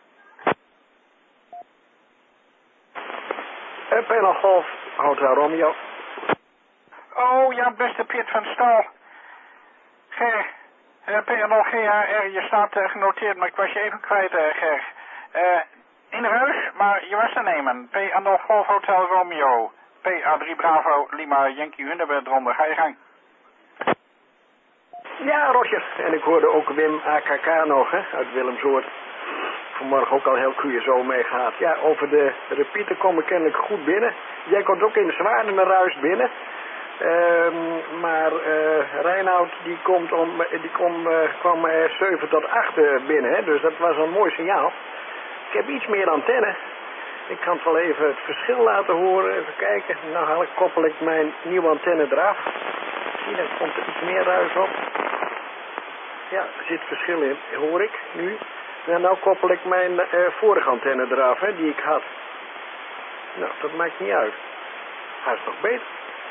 En Penal Golf, Hotel Romeo. Oh ja, beste Piet van Stal. Ger. Uh, P N L G H R, je staat uh, genoteerd, maar ik was je even kwijt, uh, Ger. Uh, in huis, maar je was te nemen. P N L Golf Hotel Romeo. P A drie Bravo, Lima, Yankee, Hunebedronde. Ga je gang. Ja, Roger. En ik hoorde ook Wim A K K nog, hè, uit Willemsoort. Vanmorgen ook al heel Q S O meegaat. Ja, over de repeater kom ik kennelijk goed binnen. Jij komt ook in de Zwaardenenruis binnen. Um, maar uh, Reinoud die, komt om, die kom, uh, kwam uh, zeven tot acht uh, binnen, hè, dus dat was een mooi signaal. Ik heb iets meer antenne. Ik kan het wel even het verschil laten horen, even kijken. Nou haal ik, koppel ik mijn nieuwe antenne eraf. Zie, dan komt er iets meer ruis op. Ja, er zit verschil in, hoor ik nu. En nou koppel ik mijn uh, vorige antenne eraf, hè, die ik had. Nou, dat maakt niet uit. Hij is nog beter.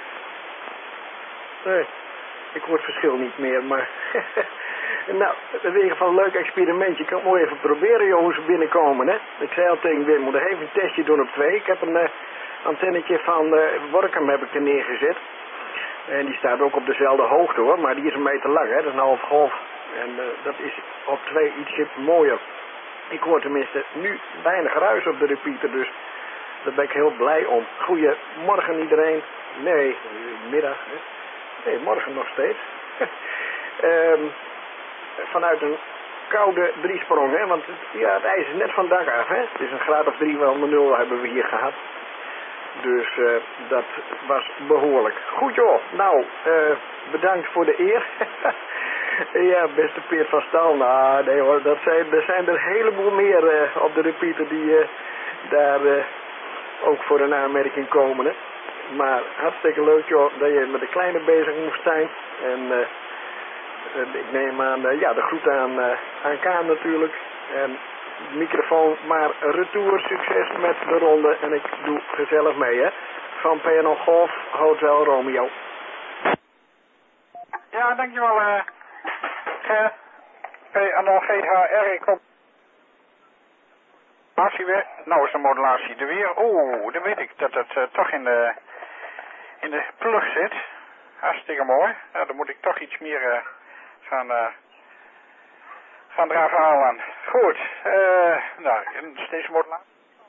Nee, ik hoor het verschil niet meer, maar... nou, in ieder geval een leuk experimentje. Ik kan het mooi even proberen, jongens, binnenkomen, hè. Ik zei al tegen Wim, moet even een testje doen op twee. Ik heb een uh, antennetje van uh, Workum heb ik er neergezet. En die staat ook op dezelfde hoogte, hoor, maar die is een meter lang, hè. Dat is een half golf. En uh, dat is op twee ietsje mooier. Ik hoor tenminste nu weinig ruis op de repeater, dus daar ben ik heel blij om. Goedemorgen iedereen. Nee, middag, hè. Nee, morgen nog steeds. um, vanuit een koude driesprong, hè, want het, ja, het ijs is net van dak af, hè. Het is een graad of drie van de nul hebben we hier gehad. Dus uh, dat was behoorlijk. Goed joh, nou, uh, bedankt voor de eer. Ja, beste Peert van Stal, nou nee hoor, dat zijn, er zijn er een heleboel meer uh, op de repeater die uh, daar uh, ook voor een aanmerking komen, hè. Maar hartstikke leuk joh, dat je met de kleine bezig moest zijn. En uh, ik neem aan, uh, ja, de groet aan, uh, aan Kaan natuurlijk. En de microfoon, maar retour, succes met de ronde. En ik doe gezellig mee, hè. Van P N L Golf, Hotel Romeo. Ja, dankjewel, uh, Ger. P nul G H R, ik kom. Modulatie weer. Nou is de modulatie er weer. Oeh, dan weet ik dat het uh, toch in de, in de plug zit. Hartstikke mooi. Nou, dan moet ik toch iets meer uh, gaan, uh, gaan eraan halen. Goed. Uh, nou, steeds modulatie.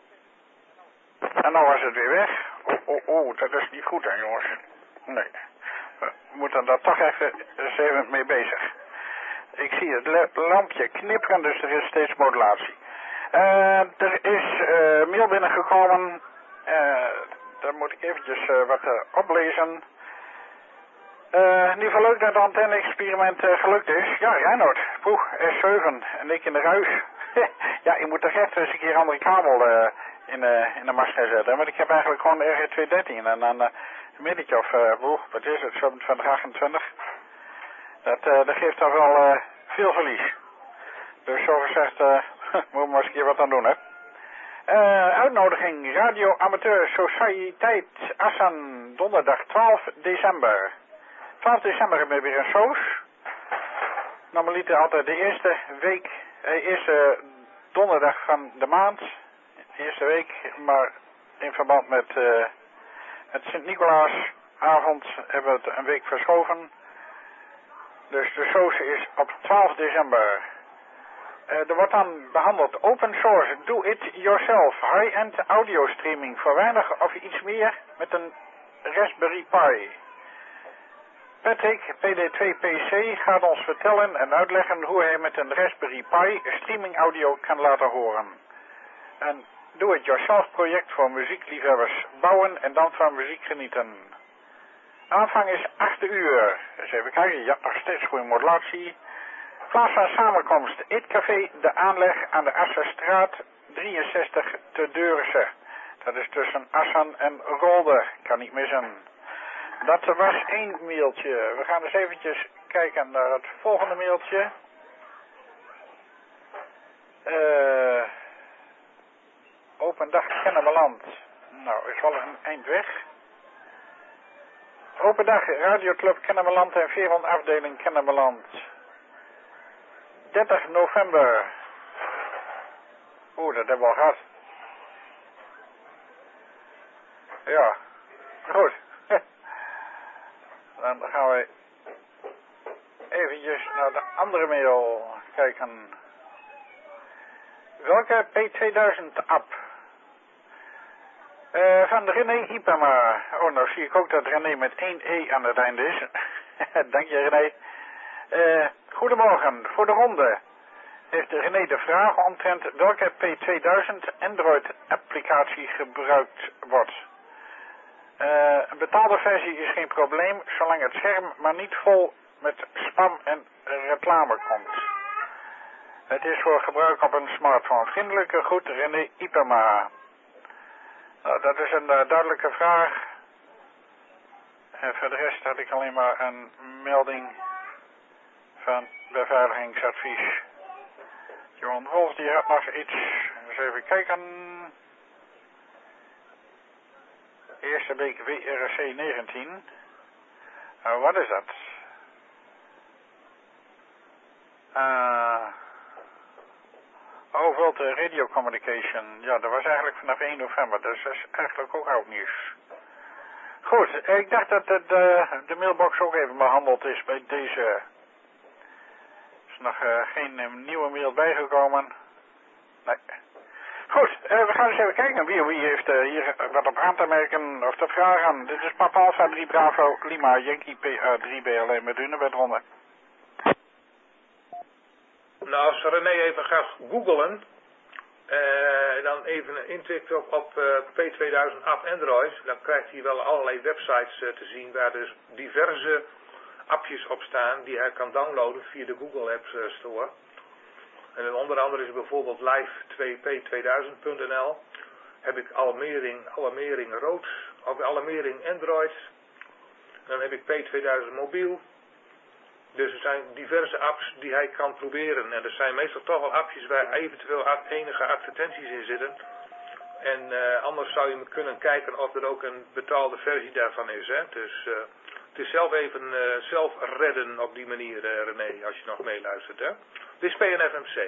En nou was het weer weg. Oeh, oeh, oeh, dat is niet goed hè jongens. Nee. We moeten daar toch even, eens even mee bezig. Ik zie het lampje knipperen, dus er is steeds modulatie. Uh, er is uh, mail binnengekomen. Uh, daar moet ik eventjes uh, wat uh, oplezen. Uh, in ieder geval leuk dat het antenne-experiment uh, gelukt is. Ja, Reinoud. Poeh, S zeven. En ik in de ruis. Ja, ik moet toch echt eens een keer een andere kabel uh, in, uh, in de mast gaan zetten. Want ik heb eigenlijk gewoon de R G tweehonderddertien. En dan uh, een middetje of, uh, boeh, wat is het, zevenentwintig, achtentwintig. Dat, uh, dat geeft toch wel uh, veel verlies. Dus zo gezegd, uh, moeten we maar eens een keer wat aan doen, hè. Uh, uitnodiging, Radio Amateur Sociëteit Assan, donderdag twaalf december. twaalf december hebben we weer een soos. Normaliter altijd de eerste week, uh, eerste donderdag van de maand. Eerste week, maar in verband met, uh, met Sint-Nicolaasavond hebben we het een week verschoven. Dus de soos is op twaalf december. Uh, er wordt dan behandeld open source, do it yourself, high-end audio streaming voor weinig of iets meer met een Raspberry Pi. Patrick, P D twee P C, gaat ons vertellen en uitleggen hoe hij met een Raspberry Pi streaming audio kan laten horen. Een do-it-yourself project voor muziekliefhebbers, bouwen en dan van muziek genieten. Aanvang is acht uur. Dus even kijken, ja, nog steeds goede modulatie. Plaats van samenkomst, Eetcafé De Aanleg aan de Assenstraat drieënzestig te Deurse. Dat is tussen Assan en Rolde, kan niet missen. Dat was één mailtje. We gaan eens eventjes kijken naar het volgende mailtje. Uh, open dag Kennemerland. Nou, is wel een eind weg. Open dag Radioclub Kennemerland en Veron afdeling Kennemerland. dertig november. Oeh, dat hebben we al gehad. Ja, goed. Dan gaan we eventjes naar de andere mail kijken. Welke P tweeduizend app? Uh, van René Ipema. Oh, nou zie ik ook dat René met één E aan het einde is. Dank je René. Uh, goedemorgen, voor de ronde heeft René de vraag omtrent welke P tweeduizend Android applicatie gebruikt wordt. Uh, een betaalde versie is geen probleem, zolang het scherm maar niet vol met spam en reclame komt. Het is voor gebruik op een smartphone. Vriendelijke groet René Ipema. Nou, dat is een uh, duidelijke vraag. En voor de rest had ik alleen maar een melding van beveiligingsadvies. Johan Wolf die had nog iets. Eens even kijken. Eerste week W R C negentien. Nou, wat is dat? Uh, oh, wel de radio communication. Ja, dat was eigenlijk vanaf één november. Dus dat is eigenlijk ook oud nieuws. Goed, ik dacht dat de, de, de mailbox ook even behandeld is bij deze. Er is nog uh, geen uh, nieuwe mail bijgekomen. Nee. Goed, uh, we gaan eens even kijken wie wie heeft uh, hier wat op aan te merken of te vragen. Dit is Papa Alpha drie Bravo Lima Yankee P A drie B L E met u naar bedronde. Nou, als René even gaat googlen, uh, dan even intikt op, op uh, P tweeduizend app Android, dan krijgt hij wel allerlei websites uh, te zien waar dus diverse appjes op staan die hij kan downloaden via de Google Apps uh, Store. En onder andere is bijvoorbeeld live twee P tweeduizend punt N L. Heb ik Alarmering, Alarmering Rood, of Alarmering Android. Dan heb ik P tweeduizend mobiel. Dus er zijn diverse apps die hij kan proberen. En er zijn meestal toch wel appjes waar eventueel enige advertenties in zitten. En uh, anders zou je kunnen kijken of er ook een betaalde versie daarvan is. Hè? Dus uh, het is zelf even uh, zelf redden op die manier, uh, René, als je nog meeluistert. Hè? Dit is P N F M C.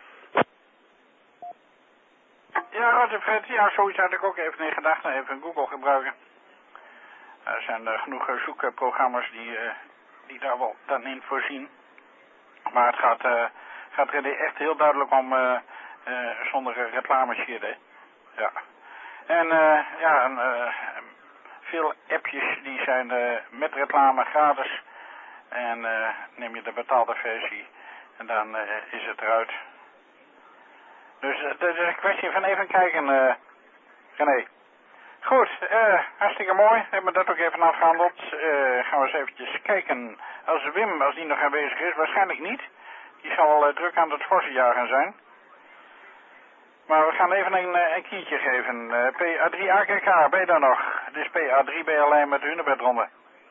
Ja, Roger Fred, ja, zoiets had ik ook even in gedachten. Even Google gebruiken. Er zijn uh, genoeg uh, zoekprogramma's die, uh, die daar wel dan in voorzien. Maar het gaat, uh, gaat er echt heel duidelijk om uh, uh, zonder uh, reclames hier, hè. Ja. En uh, ja, en, uh, veel appjes die zijn uh, met reclame gratis. En uh, neem je de betaalde versie en dan uh, is het eruit. Dus uh, dat is een kwestie van even kijken, uh, René. Goed, uh, hartstikke mooi. Hebben we dat ook even afgehandeld. Uh, gaan we eens eventjes kijken. Als Wim, als die nog aanwezig is, waarschijnlijk niet. Die zal uh, druk aan het vorsenjagen zijn. Maar we gaan even een, een kiertje geven. Uh, P A drie A K K, ben je daar nog? Dit is P A drie B L I met de Hunebedronde.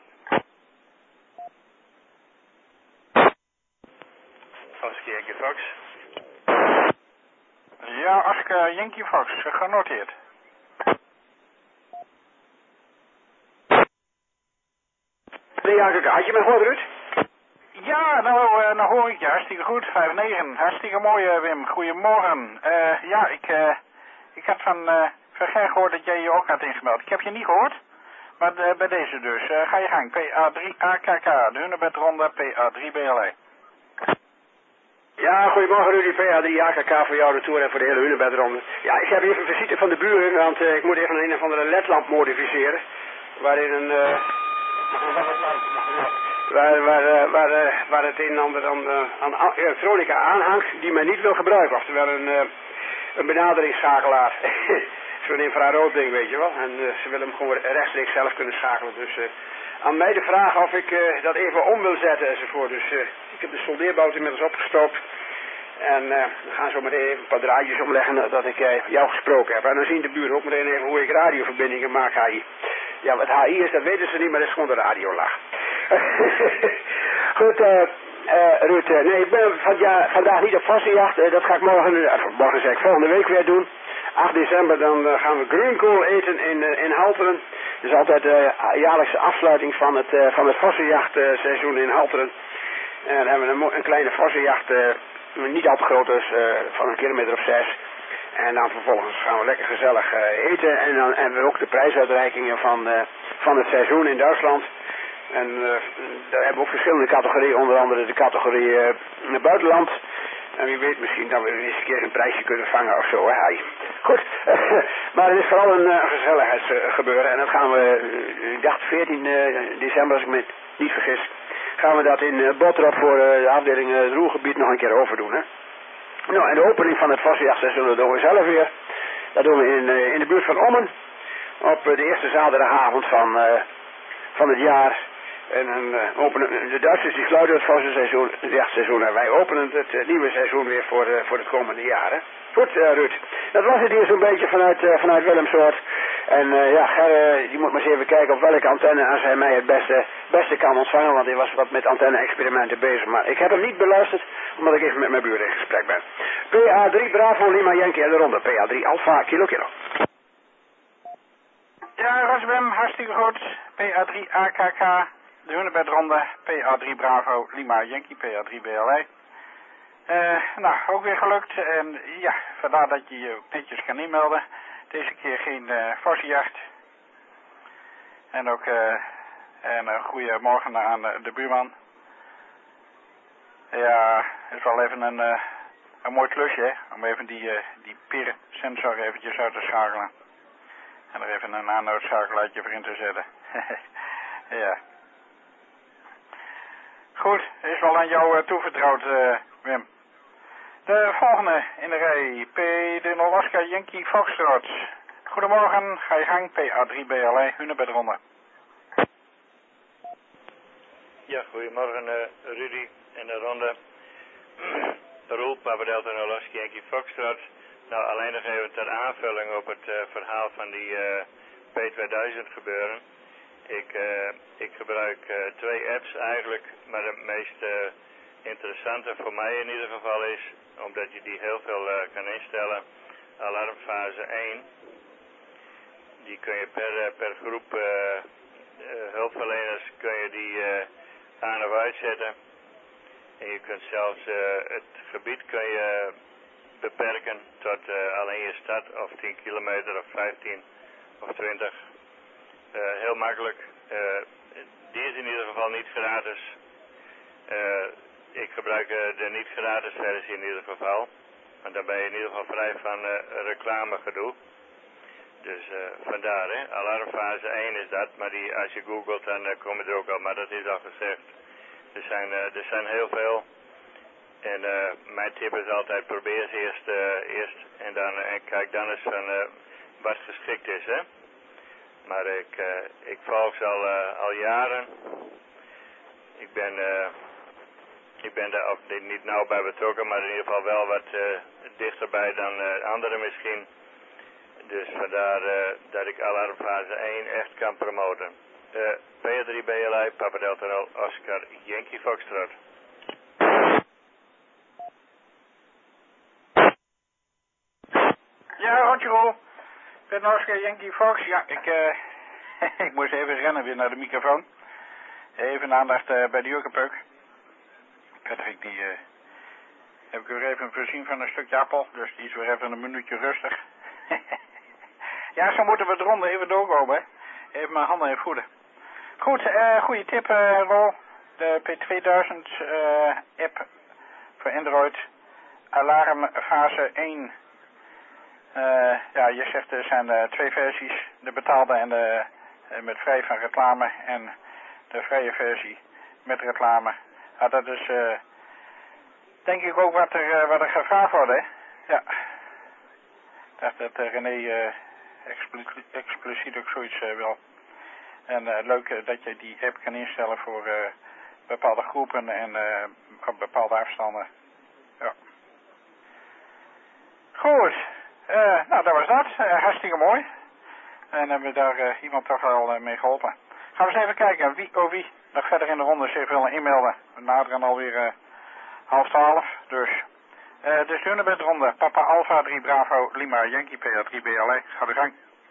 Oscar Yankee Fox. Ja, Oscar Yankee Fox, genoteerd. Ja, kijk, had je me gehoord, Ruud? Ja, nou, uh, nou hoor ik je. Hartstikke goed. vijf negen. Hartstikke mooi, uh, Wim. Goedemorgen. Uh, ja, ik, uh, ik had van, uh, van Ger gehoord dat jij je ook had ingemeld. Ik heb je niet gehoord, maar uh, bij deze dus. Uh, ga je gang. P A drie A K K, de Hunebedronde, P A drie B L I. Ja, goedemorgen Rudy, P A drie A K K voor jou de tour en voor de hele Hunebedronde. Ja, ik heb even een visite van de buren, want uh, ik moet even een of andere ledlamp modificeren. Waarin een... Uh, waar, waar, uh, waar, uh, waar het een en ander aan, uh, aan elektronica aanhangt die men niet wil gebruiken. Oftewel een, uh, een benaderingsschakelaar. Zo'n infrarood ding, weet je wel. En uh, ze willen hem gewoon rechtstreeks zelf kunnen schakelen. Dus uh, aan mij de vraag of ik uh, dat even om wil zetten enzovoort. Dus uh, ik heb de soldeerbout inmiddels opgestookt. En uh, we gaan zo meteen even een paar draadjes omleggen dat ik uh, jou gesproken heb. En dan zien de buren ook meteen even hoe ik radioverbindingen maak, H I. Ja, wat H I is, dat weten ze niet, maar dat is gewoon de radiolach. Goed, uh, uh, Ruud, uh, nee, ik ben van, ja, vandaag niet op vossenjacht. Uh, dat ga ik morgen, uh, morgen zeg ik, volgende week weer doen. acht december dan uh, gaan we groenkool eten in, uh, in Halteren. Dat is altijd de uh, jaarlijkse afsluiting van het, uh, van het vossenjachtseizoen uh, in Halteren. En dan hebben we een, een kleine vossenjacht, uh, niet al te groot, dus uh, van een kilometer of zes. En dan vervolgens gaan we lekker gezellig uh, eten. En dan hebben we ook de prijsuitreikingen van, uh, van het seizoen in Duitsland. En uh, daar hebben we ook verschillende categorieën, onder andere de categorie uh, naar buitenland. En wie weet misschien dat we eens een keer een prijsje kunnen vangen of zo, hè. Goed, maar het is vooral een uh, gezelligheidsgebeuren. En dat gaan we, uh, ik dacht veertien december, als ik me niet vergis, gaan we dat in uh, Bottrop voor uh, de afdeling uh, het Roergebied nog een keer overdoen, hè. Nou, en de opening van het vossenjachtseizoen, dat doen we zelf weer. Dat doen we in, uh, in de buurt van Ommen. Op uh, de eerste zaterdagavond van, uh, van het jaar. En dan uh, openen de Duitsers die sluiten het vossenjachtseizoen, het jachtseizoen. En wij openen het uh, nieuwe seizoen weer voor, uh, voor het komende jaar. Hè? Goed, uh, Ruud. Dat was het hier zo'n beetje vanuit, uh, vanuit Willemsoort. En uh, ja, Ger, uh, die moet maar eens even kijken op welke antenne als hij mij het beste, beste kan ontvangen. Want hij was wat met antenne-experimenten bezig. Maar ik heb hem niet beluisterd, omdat ik even met mijn buren in gesprek ben. P A drie Bravo Lima Yankee en de ronde. P A drie Alpha Kilo Kilo. Ja, Rosbem, hartstikke goed. P A drie A K K, de Hunebedronde, P A drie Bravo Lima Yankee, P A drie B L I. Uh, nou, ook weer gelukt. En ja, vandaar dat je je ook netjes kan inmelden. Deze keer geen uh, vossenjacht. En ook uh, een uh, goede morgen aan uh, de buurman. Ja, het is wel even een, uh, een mooi klusje, hè? Om even die, uh, die peer-sensor eventjes uit te schakelen. En er even een aannoodschakelaartje voor in te zetten. Ja. Goed, is wel aan jou uh, toevertrouwd, uh, Wim. De volgende in de rij, P de Oscar Yankee Foxtrot. Goedemorgen, ga je gang, P A drie B L I, Hunebedronde. Ja, goedemorgen uh, Rudy en de ronde. Roel, Papa Delta Oscar Yankee Foxtrot. Nou, alleen nog even ter aanvulling op het uh, verhaal van die uh, P tweeduizend gebeuren. Ik, uh, ik gebruik uh, twee apps eigenlijk, maar de meest uh, interessante voor mij in ieder geval is, omdat je die heel veel uh, kan instellen, alarmfase één. Die kun je per, uh, per groep uh, uh, hulpverleners kun je die uh, aan of uitzetten. En je kunt zelfs uh, het gebied kun je beperken tot uh, alleen je stad of tien kilometer of vijftien of twintig. Uh, heel makkelijk. Uh, die is in ieder geval niet gratis. Uh, ik gebruik uh, de niet gratis versie in ieder geval. Want dan ben je in ieder geval vrij van uh, reclamegedoe. Dus uh, vandaar, hè. Alarmfase één is dat, maar die, als je googelt dan uh, kom je er ook al. Maar dat is al gezegd. Er zijn, uh, er zijn heel veel. En uh, mijn tip is altijd probeer ze eerst, uh, eerst en, dan, uh, en kijk dan eens van uh, wat geschikt is, hè. Maar ik, uh, ik volg ze al, uh, al jaren. Ik ben, uh, ik ben daar ook niet nauw bij betrokken, maar in ieder geval wel wat uh, dichterbij dan uh, anderen misschien. Dus vandaar uh, dat ik alarmfase één echt kan promoten. Uh, P drie B L I, Papa Delta nul, Oscar, Yankee Foxtrot. Ja, Rotjero. Ik ben Oscar Yankee Fox. Ja, ik, uh, ik moest even rennen weer naar de microfoon. Even aandacht uh, bij de jukkenpeuk. Patrick, die uh, heb ik weer even voorzien van een stukje appel. Dus die is weer even een minuutje rustig. Ja, zo moeten we het ronde even doorkomen. Even mijn handen even voeden. Goed, uh, goede tip, uh, Rol. De P tweeduizend uh, app voor Android. Alarmfase één. Uh, ja, je zegt er zijn uh, twee versies. De betaalde en de uh, met vrij van reclame. En de vrije versie met reclame. Ja, dat is uh, denk ik ook wat er, uh, wat er gevraagd wordt, hè. Ja. Ik dacht dat uh, René uh, expliciet, expliciet ook zoiets uh, wil. En uh, leuk uh, dat je die app kan instellen voor uh, bepaalde groepen en uh, op bepaalde afstanden. Ja. Goed. Uh, nou, dat was dat. Uh, hartstikke mooi. En hebben we daar uh, iemand toch al uh, mee geholpen. Gaan we eens even kijken wie oh wie nog verder in de ronde zich willen inmelden. We naderen alweer uh, half twaalf. Dus, uh, dus de met ronde. Papa Alpha drie Bravo Lima Yankee P A drie B L I. Ga de gang.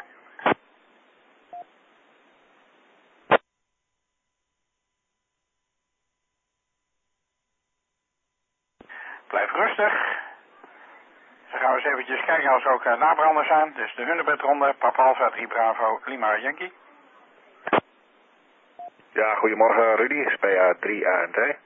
Blijf rustig. Dan gaan we eens eventjes kijken als er ook uh, nabranders zijn. Dus de Hunebedronde, Papa Alpha drie Bravo Lima Yankee. Ja, goedemorgen Rudy, P A drie A N T.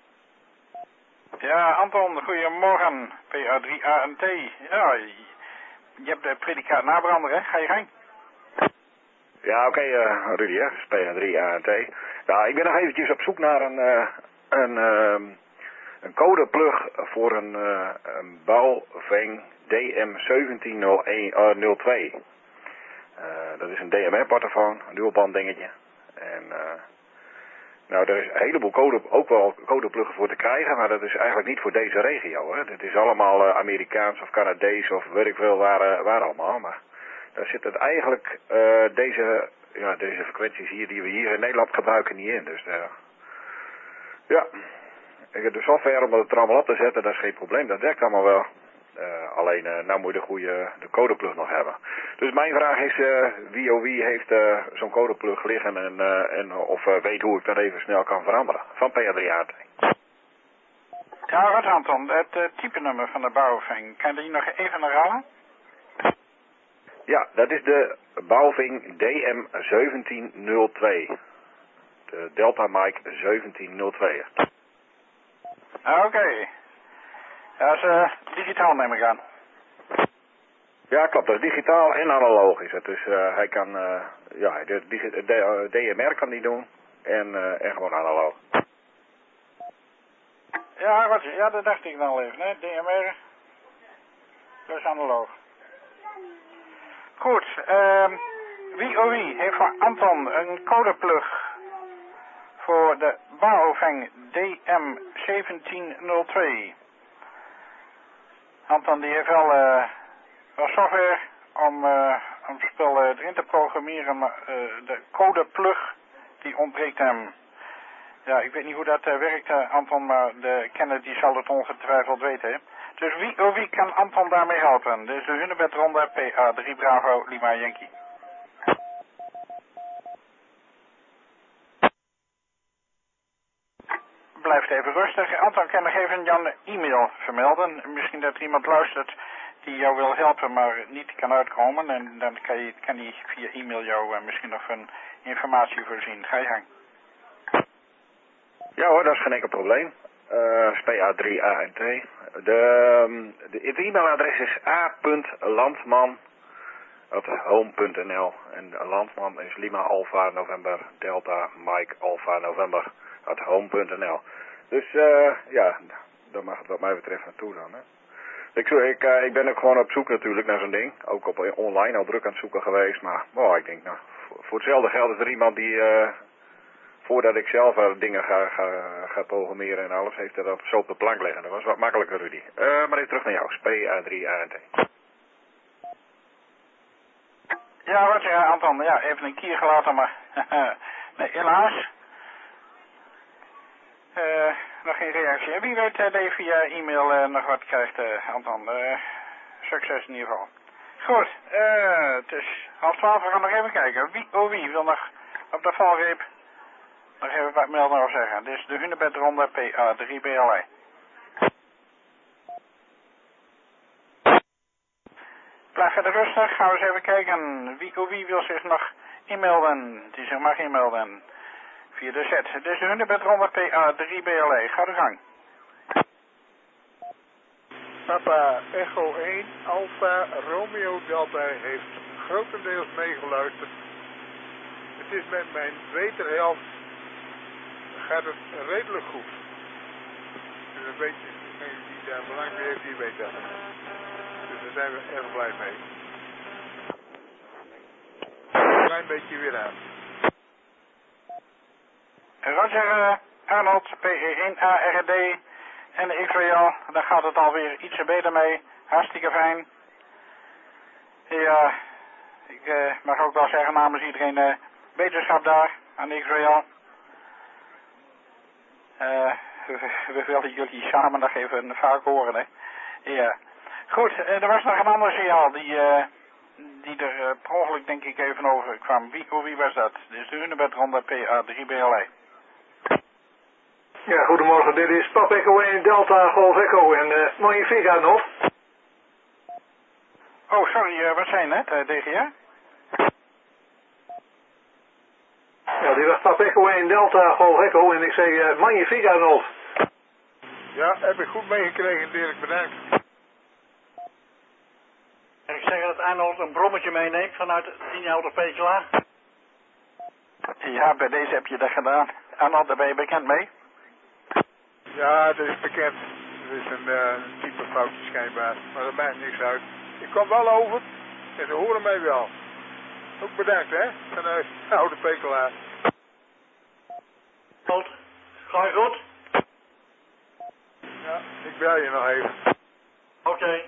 Ja, Anton, goedemorgen, P A drie A N T. Ja, je hebt de predicaat nabrander, hè? Ga je gang. Ja, oké okay, uh, Rudy, hè? P A drie A N T. Ja, ik ben nog eventjes op zoek naar een, uh, een, uh, een codeplug voor een, uh, een Baofeng D M zeventien nul twee. Uh, dat is een D M R-portofoon, een dualband dingetje. En uh, nou, er is een heleboel code, ook wel codepluggen voor te krijgen, maar dat is eigenlijk niet voor deze regio. Hè. Het is allemaal uh, Amerikaans of Canadees of weet ik veel waar, uh, waar allemaal. Maar daar zit het eigenlijk, uh, deze, ja, deze frequenties hier die we hier in Nederland gebruiken niet in. Dus uh, ja, ik heb de software om het er allemaal op te zetten, dat is geen probleem, dat werkt allemaal wel. Uh, alleen, uh, nou moet je de goede de codeplug nog hebben. Dus mijn vraag is, uh, wie of wie heeft uh, zo'n codeplug liggen en, uh, en of uh, weet hoe ik dat even snel kan veranderen. Van P A drie A T. Ja, wat Anton, het uh, type nummer van de Baofeng, kan je die nog even herhalen? Ja, dat is de Baofeng D M zeventien nul twee. De Delta Mike zeventien nul twee. Oké. Okay. Dat is uh, digitaal, neem ik aan. Ja, klopt. Dat is digitaal en analoog is het. Dus uh, hij kan, uh, ja, de, de, de D M R kan die doen en, uh, en gewoon analoog. Ja, wat, ja, dat dacht ik dan al even, hè. D M R, dus analoog. Goed, uh, wie oh wie heeft voor Anton een codeplug voor de Baofeng D M zeventien nul twee. Anton die heeft wel, uh, wel software om, uh, om het spel uh, erin te programmeren, maar uh, de codeplug die ontbreekt hem. Ja, ik weet niet hoe dat uh, werkt, uh, Anton, maar de kenner die zal het ongetwijfeld weten. Hè? Dus wie, oh, wie kan Anton daarmee helpen? Dus de Hunebedronde P A drie Bravo Lima Yankee. blijft even rustig. Anton, kan nog even Jan e-mail vermelden. Misschien dat er iemand luistert die jou wil helpen, maar niet kan uitkomen. En dan kan, je, kan hij via e-mail jou uh, misschien nog een informatie voorzien. Ga je gang. Ja hoor, dat is geen enkel probleem. Uh, S P A drie A N T. De, de, het e-mailadres is a punt landman apenstaartje home punt n l. En Landman is Lima Alpha November Delta Mike Alpha November at home punt n l. Dus uh, ja, daar mag het wat mij betreft naartoe dan. Hè. Ik, ik, uh, ik ben ook gewoon op zoek natuurlijk naar zo'n ding. Ook op online al druk aan het zoeken geweest. Maar oh, ik denk nou, voor, voor hetzelfde geld is er iemand die, uh, voordat ik zelf uh, dingen ga, ga, ga programmeren en alles, heeft er dat zo op de plank liggen. Dat was wat makkelijker, Rudy. Uh, maar even terug naar jou. S P A drie A N T. Ja, wat ja, Anton. Ja, even een kier gelaten, maar nee, helaas. Uh, nog geen reactie. En wie weet uh, dat je via e-mail uh, nog wat krijgt, uh, Anton. Uh, succes in ieder geval. Goed, uh, het is half twaalf. We gaan nog even kijken. Wie, oh wie wil nog op de valreep nog even wat melden of zeggen. Dit is de Hunebedronde P A drie B L I. Blijf verder rustig. Gaan we eens even kijken. Wie, oh wie wil zich nog inmelden? Die zich mag inmelden. Via de set. Dit is de Hunebedronde P A drie B L I. Ga de gang. Papa Echo één Alpha Romeo Delta heeft grotendeels meegeluisterd. Het is met mijn wederhelft gaat het redelijk goed. Dus een beetje, degene die daar belang bij heeft, die weet dat. Dus daar zijn we erg blij mee. Een klein beetje weer aan. Roger, uh, Arnold, P E één A R D en de X-Rail, daar gaat het alweer ietsje beter mee. Hartstikke fijn. Ja, ik uh, mag ook wel zeggen namens iedereen uh, beterschap daar aan de X-Rail. Uh, we, we willen jullie samen nog even vaak horen, hè. Ja. Goed, uh, er was nog een ander signaal die, uh, die er uh, per ongeluk denk ik even over kwam. Wie, oh, wie was dat? Dit is de Hunebedronde P A drie B L I. Ja, goedemorgen. Dit is Pap Echo één Delta Golf Echo en uh, Magnifica nog. Oh, sorry, uh, wat zijn het, uh, D G A? Ja, die was Pap Echo één Delta Golf Echo en ik zei uh, Magnifica nog. Ja, heb ik goed meegekregen, Dirk, bedankt. En ik zeg dat Arnold een brommetje meeneemt vanuit Tienhout Pekela. Ja, bij deze heb je dat gedaan. Arnold, daar ben je bekend mee? Ja, dat is bekend. Dat is een uh, type foutje schijnbaar. Maar dat maakt niks uit. Ik kom wel over en ze horen mij wel. Ook bedankt, hè, vanuit Oude Pekela. Goed. Ga je goed? Ja, ik bel je nog even. Oké. Okay.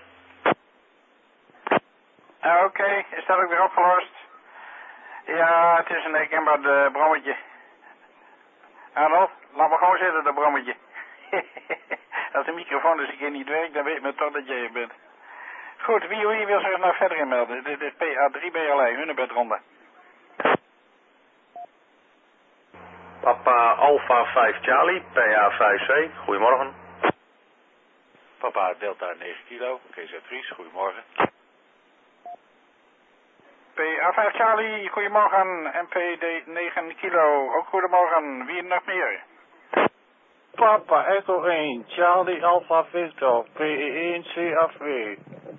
Uh, Oké, okay. Is dat ook weer opgelost? Ja, het is een herkenbaar uh, brommetje. Arnold, laat me gewoon zitten, dat brommetje. Als de microfoon dus een keer niet werkt, dan weet men toch dat jij er bent. Goed, wie, wie wil zich nou verder inmelden? Dit is P A drie B L I, Hunebedronde. Papa Alpha vijf Charlie, P A vijf C, goedemorgen. Papa Delta negen kilo, K Z Ries, goedemorgen. P A vijf Charlie, goedemorgen. M P D negen kilo, ook goedemorgen. Wie nog meer? Papa Echo één, Charlie Alpha Victor, P E één C A V.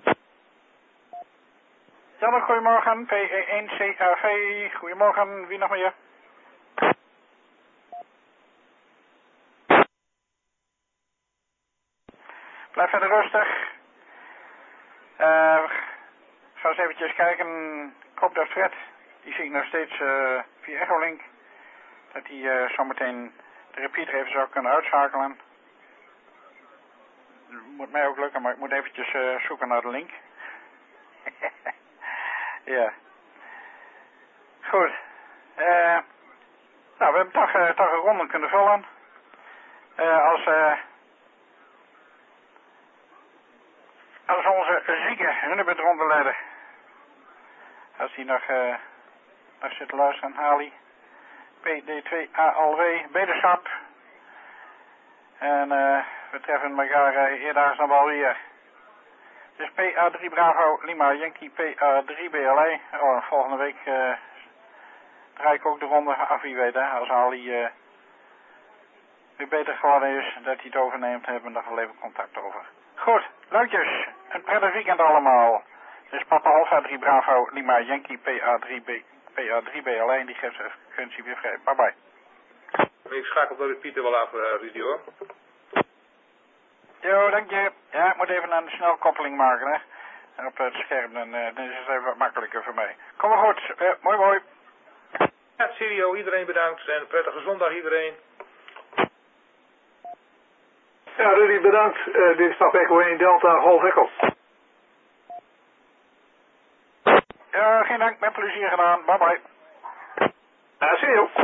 Jan, goedemorgen. P E één C A V, goedemorgen. Wie nog meer? Blijf verder rustig. Uh, ga eens eventjes kijken. Ik hoop dat Fred, die zie ik nog steeds uh, via Echolink, dat hij uh, zometeen de repeater even zou kunnen uitschakelen. Dat moet mij ook lukken, maar ik moet eventjes uh, zoeken naar de link. Ja. Goed. Uh, nou, we hebben toch, uh, toch een ronde kunnen vullen. Uh, als... Uh, Als onze zieke Hunebedronde leider. Als hij nog, uh, nog zit te luisteren, Hali. P D twee A L W, beterschap. En uh, we treffen elkaar uh, eerdaags nog wel weer. Dus P A drie Bravo Lima Yankee P A drie B L E. Oh, volgende week uh, draai ik ook de ronde af, wie weet hè. Als Ali uh, weer beter geworden is, dat hij het overneemt, hebben we nog wel even contact over. Goed, leukjes. Een prettig weekend allemaal. Dus Papa Alpha drie Bravo Lima Yankee P A drie B L E. Die geeft zijn frequentie weer vrij. Bye bye. Ik schakel de repeater wel af, uh, Rudy hoor. Jo, dank je. Ja, ik moet even een snelkoppeling maken, hè. En op het scherm, dan, uh, dan is het even wat makkelijker voor mij. Kom maar goed. Uh, mooi, mooi. Ja, Sirio, iedereen bedankt en prettige zondag iedereen. Ja, Rudy, bedankt. Uh, dit is Papa Echo één Delta Golf Echo. Ja, geen dank. Met plezier gedaan. Bye bye. Ja, zie je.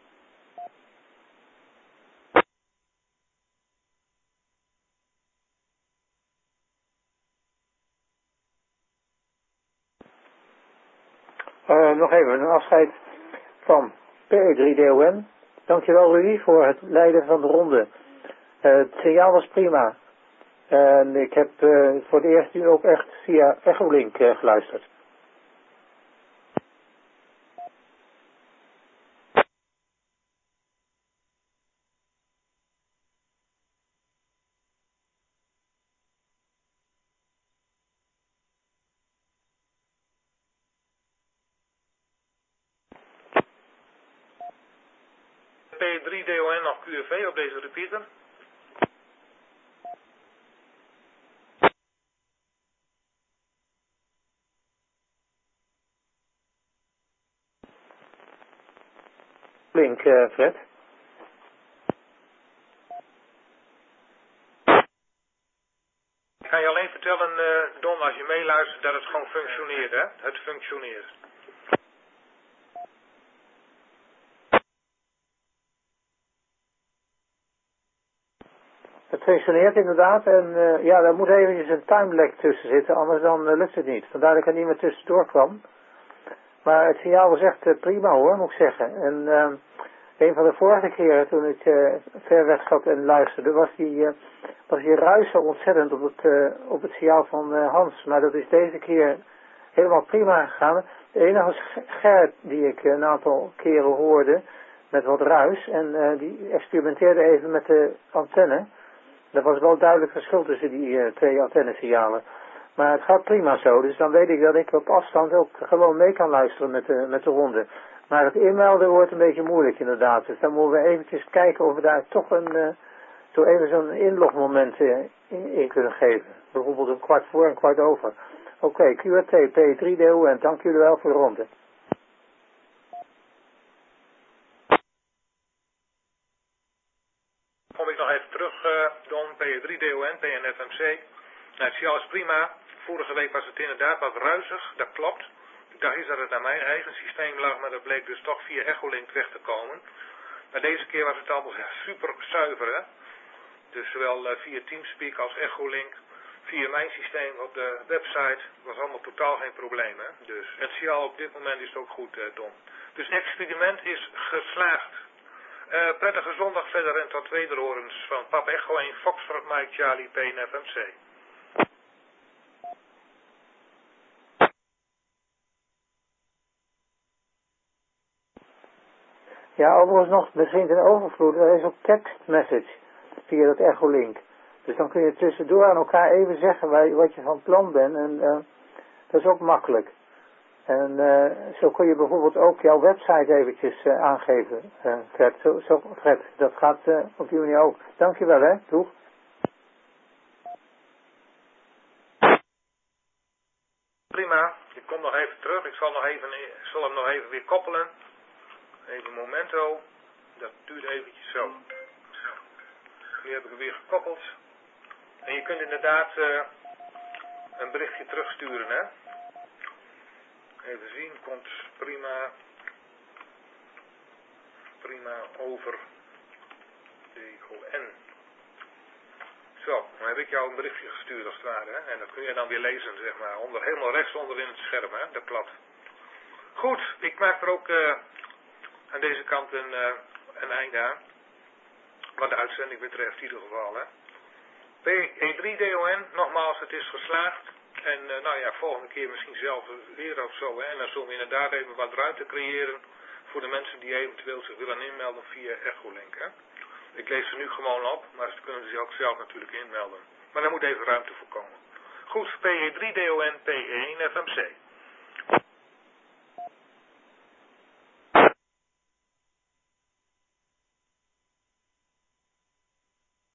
Uh, nog even een afscheid van P E drie D O N. Dankjewel Rudy voor het leiden van de ronde. Uh, het signaal was prima. En ik heb uh, voor het eerst nu ook echt via Echolink uh, geluisterd. P drie D O N nog Q F V op deze repeater. Link, uh, Fred. Ik kan je alleen vertellen, uh, Don, als je meeluistert, dat het gewoon functioneert, hè? Het functioneert. Het functioneert inderdaad en uh, ja, daar moet eventjes een timelag tussen zitten, anders dan uh, lukt het niet. Vandaar dat ik er niet meer tussendoor kwam. Maar het signaal was echt uh, prima hoor, moet ik zeggen. En uh, een van de vorige keren toen ik uh, ver weg zat en luisterde, was die, uh, was die ruis zo ontzettend op het, uh, op het signaal van uh, Hans. Maar dat is deze keer helemaal prima gegaan. De enige was Gerrit die ik een aantal keren hoorde met wat ruis. En uh, die experimenteerde even met de antenne. Er was wel duidelijk verschil tussen die uh, twee antennesignalen. Maar het gaat prima zo, dus dan weet ik dat ik op afstand ook gewoon mee kan luisteren met de, met de ronde. Maar het inmelden wordt een beetje moeilijk inderdaad. Dus dan moeten we eventjes kijken of we daar toch een, uh, zo even zo'n inlogmoment uh, in, in kunnen geven. Bijvoorbeeld een kwart voor en kwart over. Oké, okay, Q R T, P drie D O N, dank jullie wel voor de ronde. Kom ik nog even terug, uh, Don, P drie D O N, P N F M C. Nou, het signaal is prima. Vorige week was het inderdaad wat ruisig, dat klopt. Ik dacht eens dat het aan mijn eigen systeem lag, maar dat bleek dus toch via Echolink weg te komen. Maar deze keer was het allemaal super zuiver, hè. Dus zowel uh, via Teamspeak als Echolink, via mijn systeem op de website, was allemaal totaal geen probleem, hè. Dus het signaal op dit moment is ook goed, uh, Don. Dus het experiment is geslaagd. Uh, prettige zondag verder en tot wederhorens van Papa Echo één, Foxtrot Mike Charlie, P N F M C. Ja, overigens nog, misschien een overvloed, er is ook text message via dat Echolink. Dus dan kun je tussendoor aan elkaar even zeggen waar, wat je van plan bent en uh, dat is ook makkelijk. En uh, zo kun je bijvoorbeeld ook jouw website eventjes uh, aangeven, uh, Fred. Zo, zo, Fred, dat gaat uh, op die manier ook. Dankjewel hè, doeg. Prima, ik kom nog even terug. Ik zal, nog even, ik zal hem nog even weer koppelen. Even een momento. Dat duurt eventjes zo. Nu heb ik hem weer gekoppeld. En je kunt inderdaad uh, een berichtje terugsturen, hè. Even zien, komt prima. Prima over D O N. Zo, dan heb ik jou een berichtje gestuurd als het ware, hè. En dat kun je dan weer lezen, zeg maar. Onder, helemaal rechts onder in het scherm, hè, dat plat. Goed, ik maak er ook uh, aan deze kant een, uh, een einde aan. Wat de uitzending betreft in ieder geval, hè. P E drie D O N, nogmaals, het is geslaagd. En uh, nou ja, volgende keer misschien zelf weer of zo, hè. En dan zullen we inderdaad even wat ruimte creëren voor de mensen die eventueel zich willen inmelden via Echolink, hè. Ik lees ze nu gewoon op, maar ze kunnen zich ook zelf natuurlijk inmelden. Maar daar moet even ruimte voor komen. Goed, P E drie D O N P één F M C.